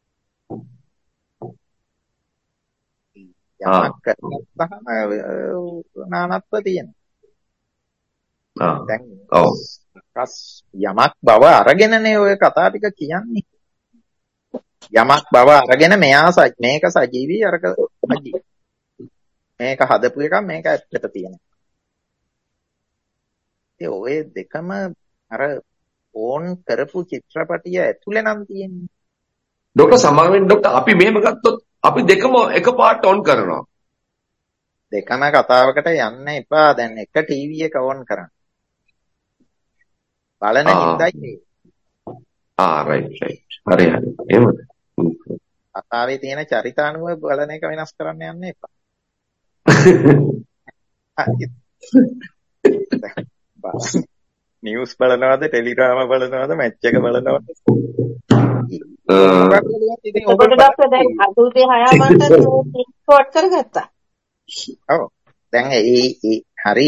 යමක් කරගත්තාම නානත්ව තියෙනවා. ආ දැන් ඔව්. යමක් බව අරගෙනනේ ඔය කතා ටික කියන්නේ. යමක් බව අරගෙන මෙයා සජ් මේක සජීවී අරක අජීවී. මේක හදපු එක මේක ඇත්තට තියෙනවා. ඒ ඔය දෙකම අර ඕන් කරපු චිත්‍රපටිය ඇතුලේ නම් තියෙන්නේ. ડોක්ටර් සමාවෙන් ડોක්ටර් අපි මෙහෙම ගත්තොත් අපි දෙකම එකපාරට ඔන් කරනවා. දෙකම කතාවකට යන්න එපා. දැන් එක ටීවී එක ඕන් කරන්න. බලන හින්දායි. ආ රයිට් රයිට්. හරි හරි. එහෙමද? කතාවේ තියෙන චරිතානුව බලන එක වෙනස් කරන්න යන්න එපා. නිවුස් බලනවද ටෙලිග්‍රාම බලනවද මැච් එක බලනවද? ඔබට ડોක්ටර් දැන් අතුල්පේ හයාමන්ට ස්පෝට් කරගත්තා. ඔව්. දැන් ඒ ඒ හරි.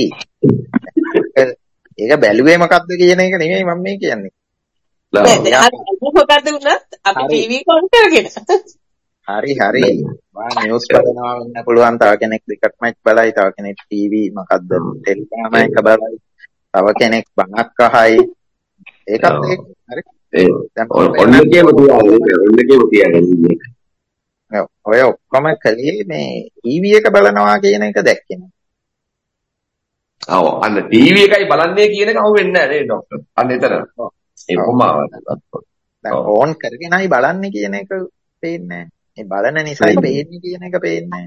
ඒක බැලුවේ මොකද්ද කියන එක නෙමෙයි මම මේ කියන්නේ. මොකද්ද උනත් අපි ටීවී කොන් කරගෙන. හරි හරි. වා නිවුස් බලනවා වෙන්න පුළුවන්. තව කෙනෙක් ක්‍රිකට් මැච් බලයි. තව කෙනෙක් ටීවී මොකද්ද ටෙලිග්‍රාම එක බලයි. තව කෙනෙක් බණක් අහයි. ඒකත් ඒක හරි. ඒ ඔන්නකේම තියාගෙන ඔන්නකේම තියාගෙන ඉන්නේ. ඔය ඔක්කොම කලේ මේ ටීවී එක බලනවා කියන එක දැක්කේ නෑ. ඔව් අන්න ටීවී එකයි බලන්නේ කියන එක අහුවෙන්නේ නැහැ නේ ડોක්ටර්. අන්න එතන. ඒ කොමාව. දැන් ඕන් කරගෙනයි බලන්නේ කියන එක පේන්නේ නෑ. මේ බලන නිසායි පේන්නේ කියන එක පේන්නේ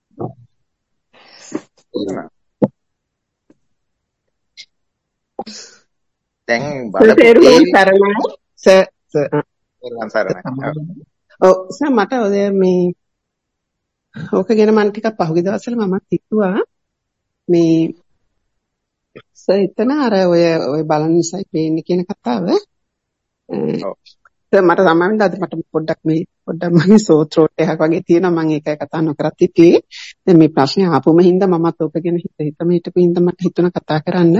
නෑ. දැන් බලපෑරුම් සරණයි සර් සර් ඔව් සර් මට ඔය මේ ඕක ගැන මම ටිකක් පහුගිය දවස්වල මමත් හිතුවා මේ සර් එතන අර ඔය ඔය බලන නිසායි පේන්නේ කියන කතාව සර් මට සමහරවිට අද මට පොඩ්ඩක් මේ පොඩ්ඩක් මගේ සෝත්‍රෝට් එකක් වගේ තියෙනවා මම ඒකයි කතා නොකරත් හිටියේ දැන් මේ ප්‍රශ්නේ ආපුම හින්දා මමත් ඕක ගැන හිත හිතම හිටපු හින්දා මට හිතුණා කතා කරන්න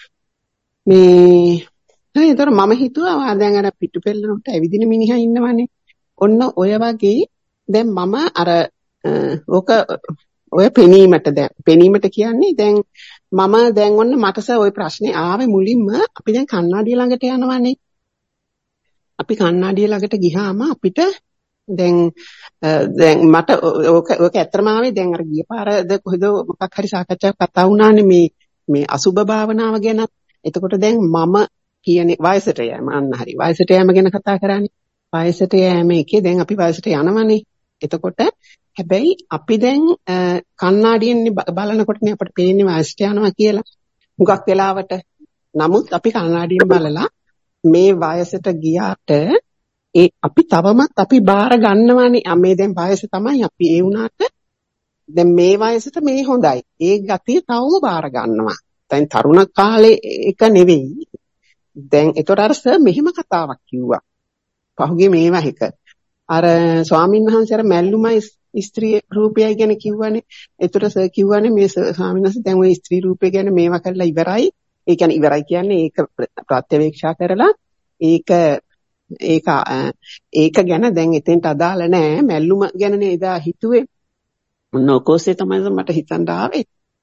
මේ නෑ ඒතර මම හිතුවා දැන් අර පිටු පෙරලනකොට ඇවිදින මිනිහා ඉන්නවනේ. ඔන්න ඔය වගේ දැන් මම අර ඕක ඔය පෙනීමට දැන් පෙනීමට කියන්නේ දැන් මම දැන් ඔන්න මටස ওই ප්‍රශ්නේ ආවේ මුලින්ම අපි දැන් කණ්ණාඩිය ළඟට යනවනේ. අපි කණ්ණාඩිය ළඟට ගියාම අපිට දැන් දැන් මට ඕක ඕක ඇත්තම ආවේ දැන් අර ගිය පාරද කොහෙද මොකක් හරි සාකච්ඡාවක් කතා වුණානේ මේ මේ අසුබ භාවනාව ගැන. එතකොට දැන් මම කියන්නේ වයසට යෑම අන්න හරි වයසට යෑම ගැන කතා කරන්නේ. වයසට යෑම එකේ දැන් අපි වයසට යනවනේ. එතකොට හැබැයි අපි දැන් කණ්ණාඩියෙන් බලනකොටනේ අපිට පේන්නේ වයසට යනවා කියලා. හුඟක් වෙලාවට. නමුත් අපි කණ්ණාඩියෙන් බලලා මේ වයසට ගියාට ඒ අපි තවමත් අපි බාර ගන්නවානේ. මේ දැන් වයස තමයි අපි ඒ වුණාට දැන් මේ වයසට මේ හොඳයි. ඒ ගතිය තවම බාර ගන්නවා. දැන් තරුණ කාලේ එක නෙවෙයි. දැන් ඒතර අර සර් මෙහෙම කතාවක් කිව්වා. පහුගිය මේවා එක. අර ස්වාමීන් වහන්සේ අර මැල්ලුමයි ස්ත්‍රී රූපයයි ගැන කිව්වනේ. ඒතර සර් කිව්වනේ මේ ස්වාමීන් වහන්සේ දැන් ওই ස්ත්‍රී රූපය ගැන මේවා කරලා ඉවරයි. ඒ කියන්නේ ඉවරයි කියන්නේ ඒක ප්‍රත්‍යවේක්ෂා කරලා ඒක ඒක ඒක ගැන දැන් එතෙන්ට අදාළ නැහැ. මැල්ලුම ගැන නේද හිතුවේ. නොකෝසේ තමයි මට හිතන්න ආවේ.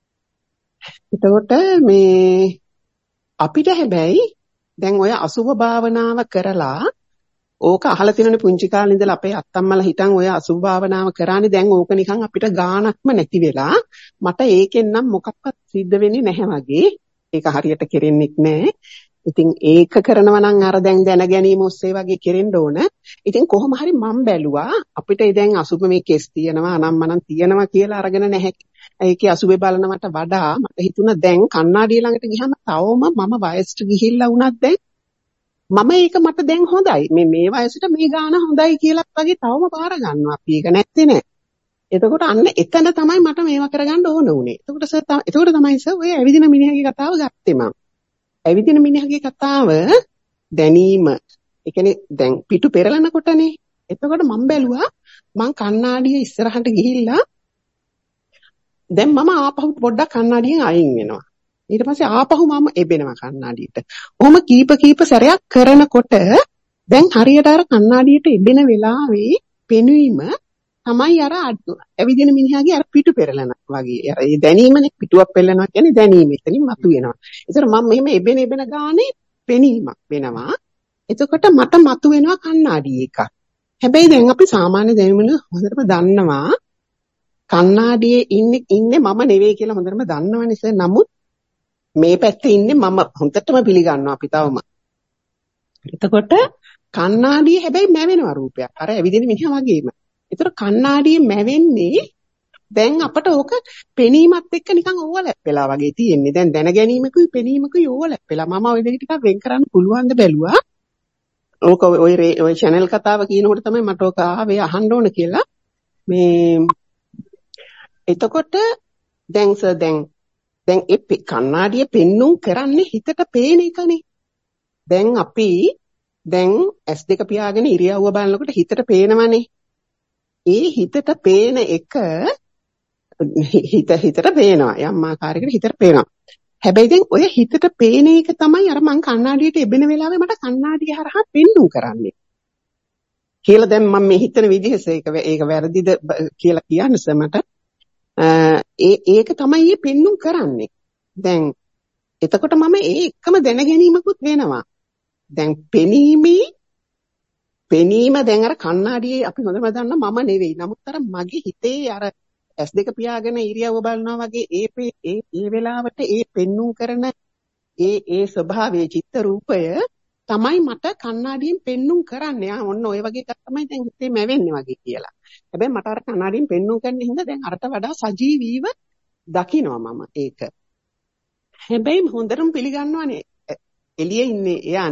එතකොට මේ අපිට හැබැයි දැන් ඔය අසුභ භාවනාව කරලා ඕක අහලා තියෙනනේ පුංචි කාලේ ඉඳලා අපේ අත්තම්මලා හිටන් ඔය අසුභ භාවනාව කරානේ දැන් ඕක නිකන් අපිට ගාණක්ම නැති වෙලා මට ඒකෙන් නම් මොකක්වත් සිද්ධ වෙන්නේ නැහැ වගේ. ඒක හරියට කෙරෙන්නෙත් නැහැ. ඉතින් ඒක කරනවා නම් අර දැන් දැන ගැනීම ඔස්සේ වගේ කෙරෙන්න ඕන. ඉතින් කොහොම හරි මම බැලුවා අපිට දැන් අසුභ මේ කෙස් තියෙනවා අනම්මනම් තියෙනවා කියලා අරගෙන නැහැ. ඒකේ අසුබේ බලනවට වඩා මට හිතුණා දැන් කණ්ණාඩිය ළඟට ගියාම තවම මම වයසට ගිහිල්ලා වුණත් දැන් මම ඒක මට දැන් හොඳයි මේ මේ වයසට මේ ගාන හොඳයි කියලා වගේ තවම බාර ගන්නවා අපි ඒක නැත්තේ නෑ. එතකොට අන්න එතන තමයි මට මේවා කරගන්න ඕන උනේ. එතකොට සර් එතකොට තමයි සර් ඔය ඇවිදින මිනිහගේ කතාව ගත්තේ මම. ඇවිදින මිනිහගේ කතාව දැනීම. ඒ කියන්නේ දැන් පිටු පෙරලනකොටනේ. එතකොට මම බැලුවා මං කණ්ණාඩිය ඉස්සරහට ගිහිල්ලා දැන් මම ආපහු පොඩ්ඩක් කණ්ණාඩියෙන් අයින් වෙනවා. ඊට පස්සේ ආපහු මම එබෙනවා කණ්ණාඩියට. ඔහොම කීප කීප සැරයක් කරනකොට දැන් හරියට අර කණ්ණාඩියට එබෙන වෙලාවේ පෙනීම තමයි අර ඇවිදින මිනිහාගේ අර පිටු පෙරලන වගේ. අර ඒ දැනීමනේ පිටුවක් පෙරලනවා කියන්නේ දැනීම. එතනින් මතුවෙනවා. ඒතර මම මෙහෙම එබෙන එබෙන ගානේ පෙනීමක් වෙනවා. එතකොට මට මතුවෙනවා කණ්ණාඩි එකක්. හැබැයි දැන් අපි සාමාන්‍ය දැනුමන හොඳටම දන්නවා කණ්ණාඩියේ ඉන්නේ ඉන්නේ මම නෙවෙයි කියලා හොඳටම දන්නවනේ සර්. නමුත් මේ පැත්තේ ඉන්නේ මම හොඳටම පිළිගන්නවා අපි තවම. එතකොට කණ්ණාඩිය හැබැයි මැවෙනවා රූපයක්. අර ඇවිදින මිනිහා වගේම. ඒතර කණ්ණාඩියේ මැවෙන්නේ දැන් අපට ඕක පෙනීමත් එක්ක නිකන් ඕවලැප් වෙලා වගේ තියෙන්නේ. දැන් දැන ගැනීමකුයි පෙනීමකුයි ඕවලැප් වෙලා. මම ওই දෙක ටිකක් වෙන් කරන්න පුළුවන් ද බැලුවා. ඕක ඔය ඔය channel කතාව කියනකොට තමයි මට ඕක ආවේ අහන්න ඕන කියලා. මේ එතකොට දැන් සර් දැන් දැන් ඒ කණ්ණාඩිය පෙන්නුම් කරන්නේ හිතට පේන එකනේ. දැන් අපි දැන් ඇස් දෙක පියාගෙන ඉරියව්ව බලනකොට හිතට පේනවනේ. ඒ හිතට පේන එක හිත හිතට පේනවා. යම් ආකාරයකට හිතට පේනවා. හැබැයි දැන් ඔය හිතට පේන එක තමයි අර මං කණ්ණාඩියට එබෙන වෙලාවේ මට කණ්ණාඩිය හරහා පෙන්නුම් කරන්නේ. කියලා දැන් මම මේ හිතන විදිහස ඒක ඒක වැරදිද කියලා කියන්න සර් මට. ඒ ඒක තමයි මේ පෙන්නුම් කරන්නේ. දැන් එතකොට මම ඒ එකම දැන ගැනීමකුත් වෙනවා. දැන් පෙනීමේ පෙනීම දැන් අර කණ්ණාඩියේ අපි හොඳම දන්න මම නෙවෙයි. නමුත් අර මගේ හිතේ අර ඇස් දෙක පියාගෙන ඉරියව්ව බලනවා වගේ ඒ ඒ ඒ වෙලාවට ඒ පෙන්눔 කරන ඒ ඒ ස්වභාවයේ චිත්ත රූපය තමයි මට කණ්ණාඩියෙන් පෙන්눔 කරන්නේ. ආ ඔන්න ඔය වගේ එකක් තමයි දැන් හිතේ මැවෙන්නේ වගේ කියලා. හැබැයි මට අර කණ්ණාඩියෙන් පෙන්눔 කරන්න හින්දා දැන් අරට වඩා සජීවීව දකිනවා මම ඒක. හැබැයි හොඳටම පිළිගන්නවානේ එළියේ ඉන්නේ එයා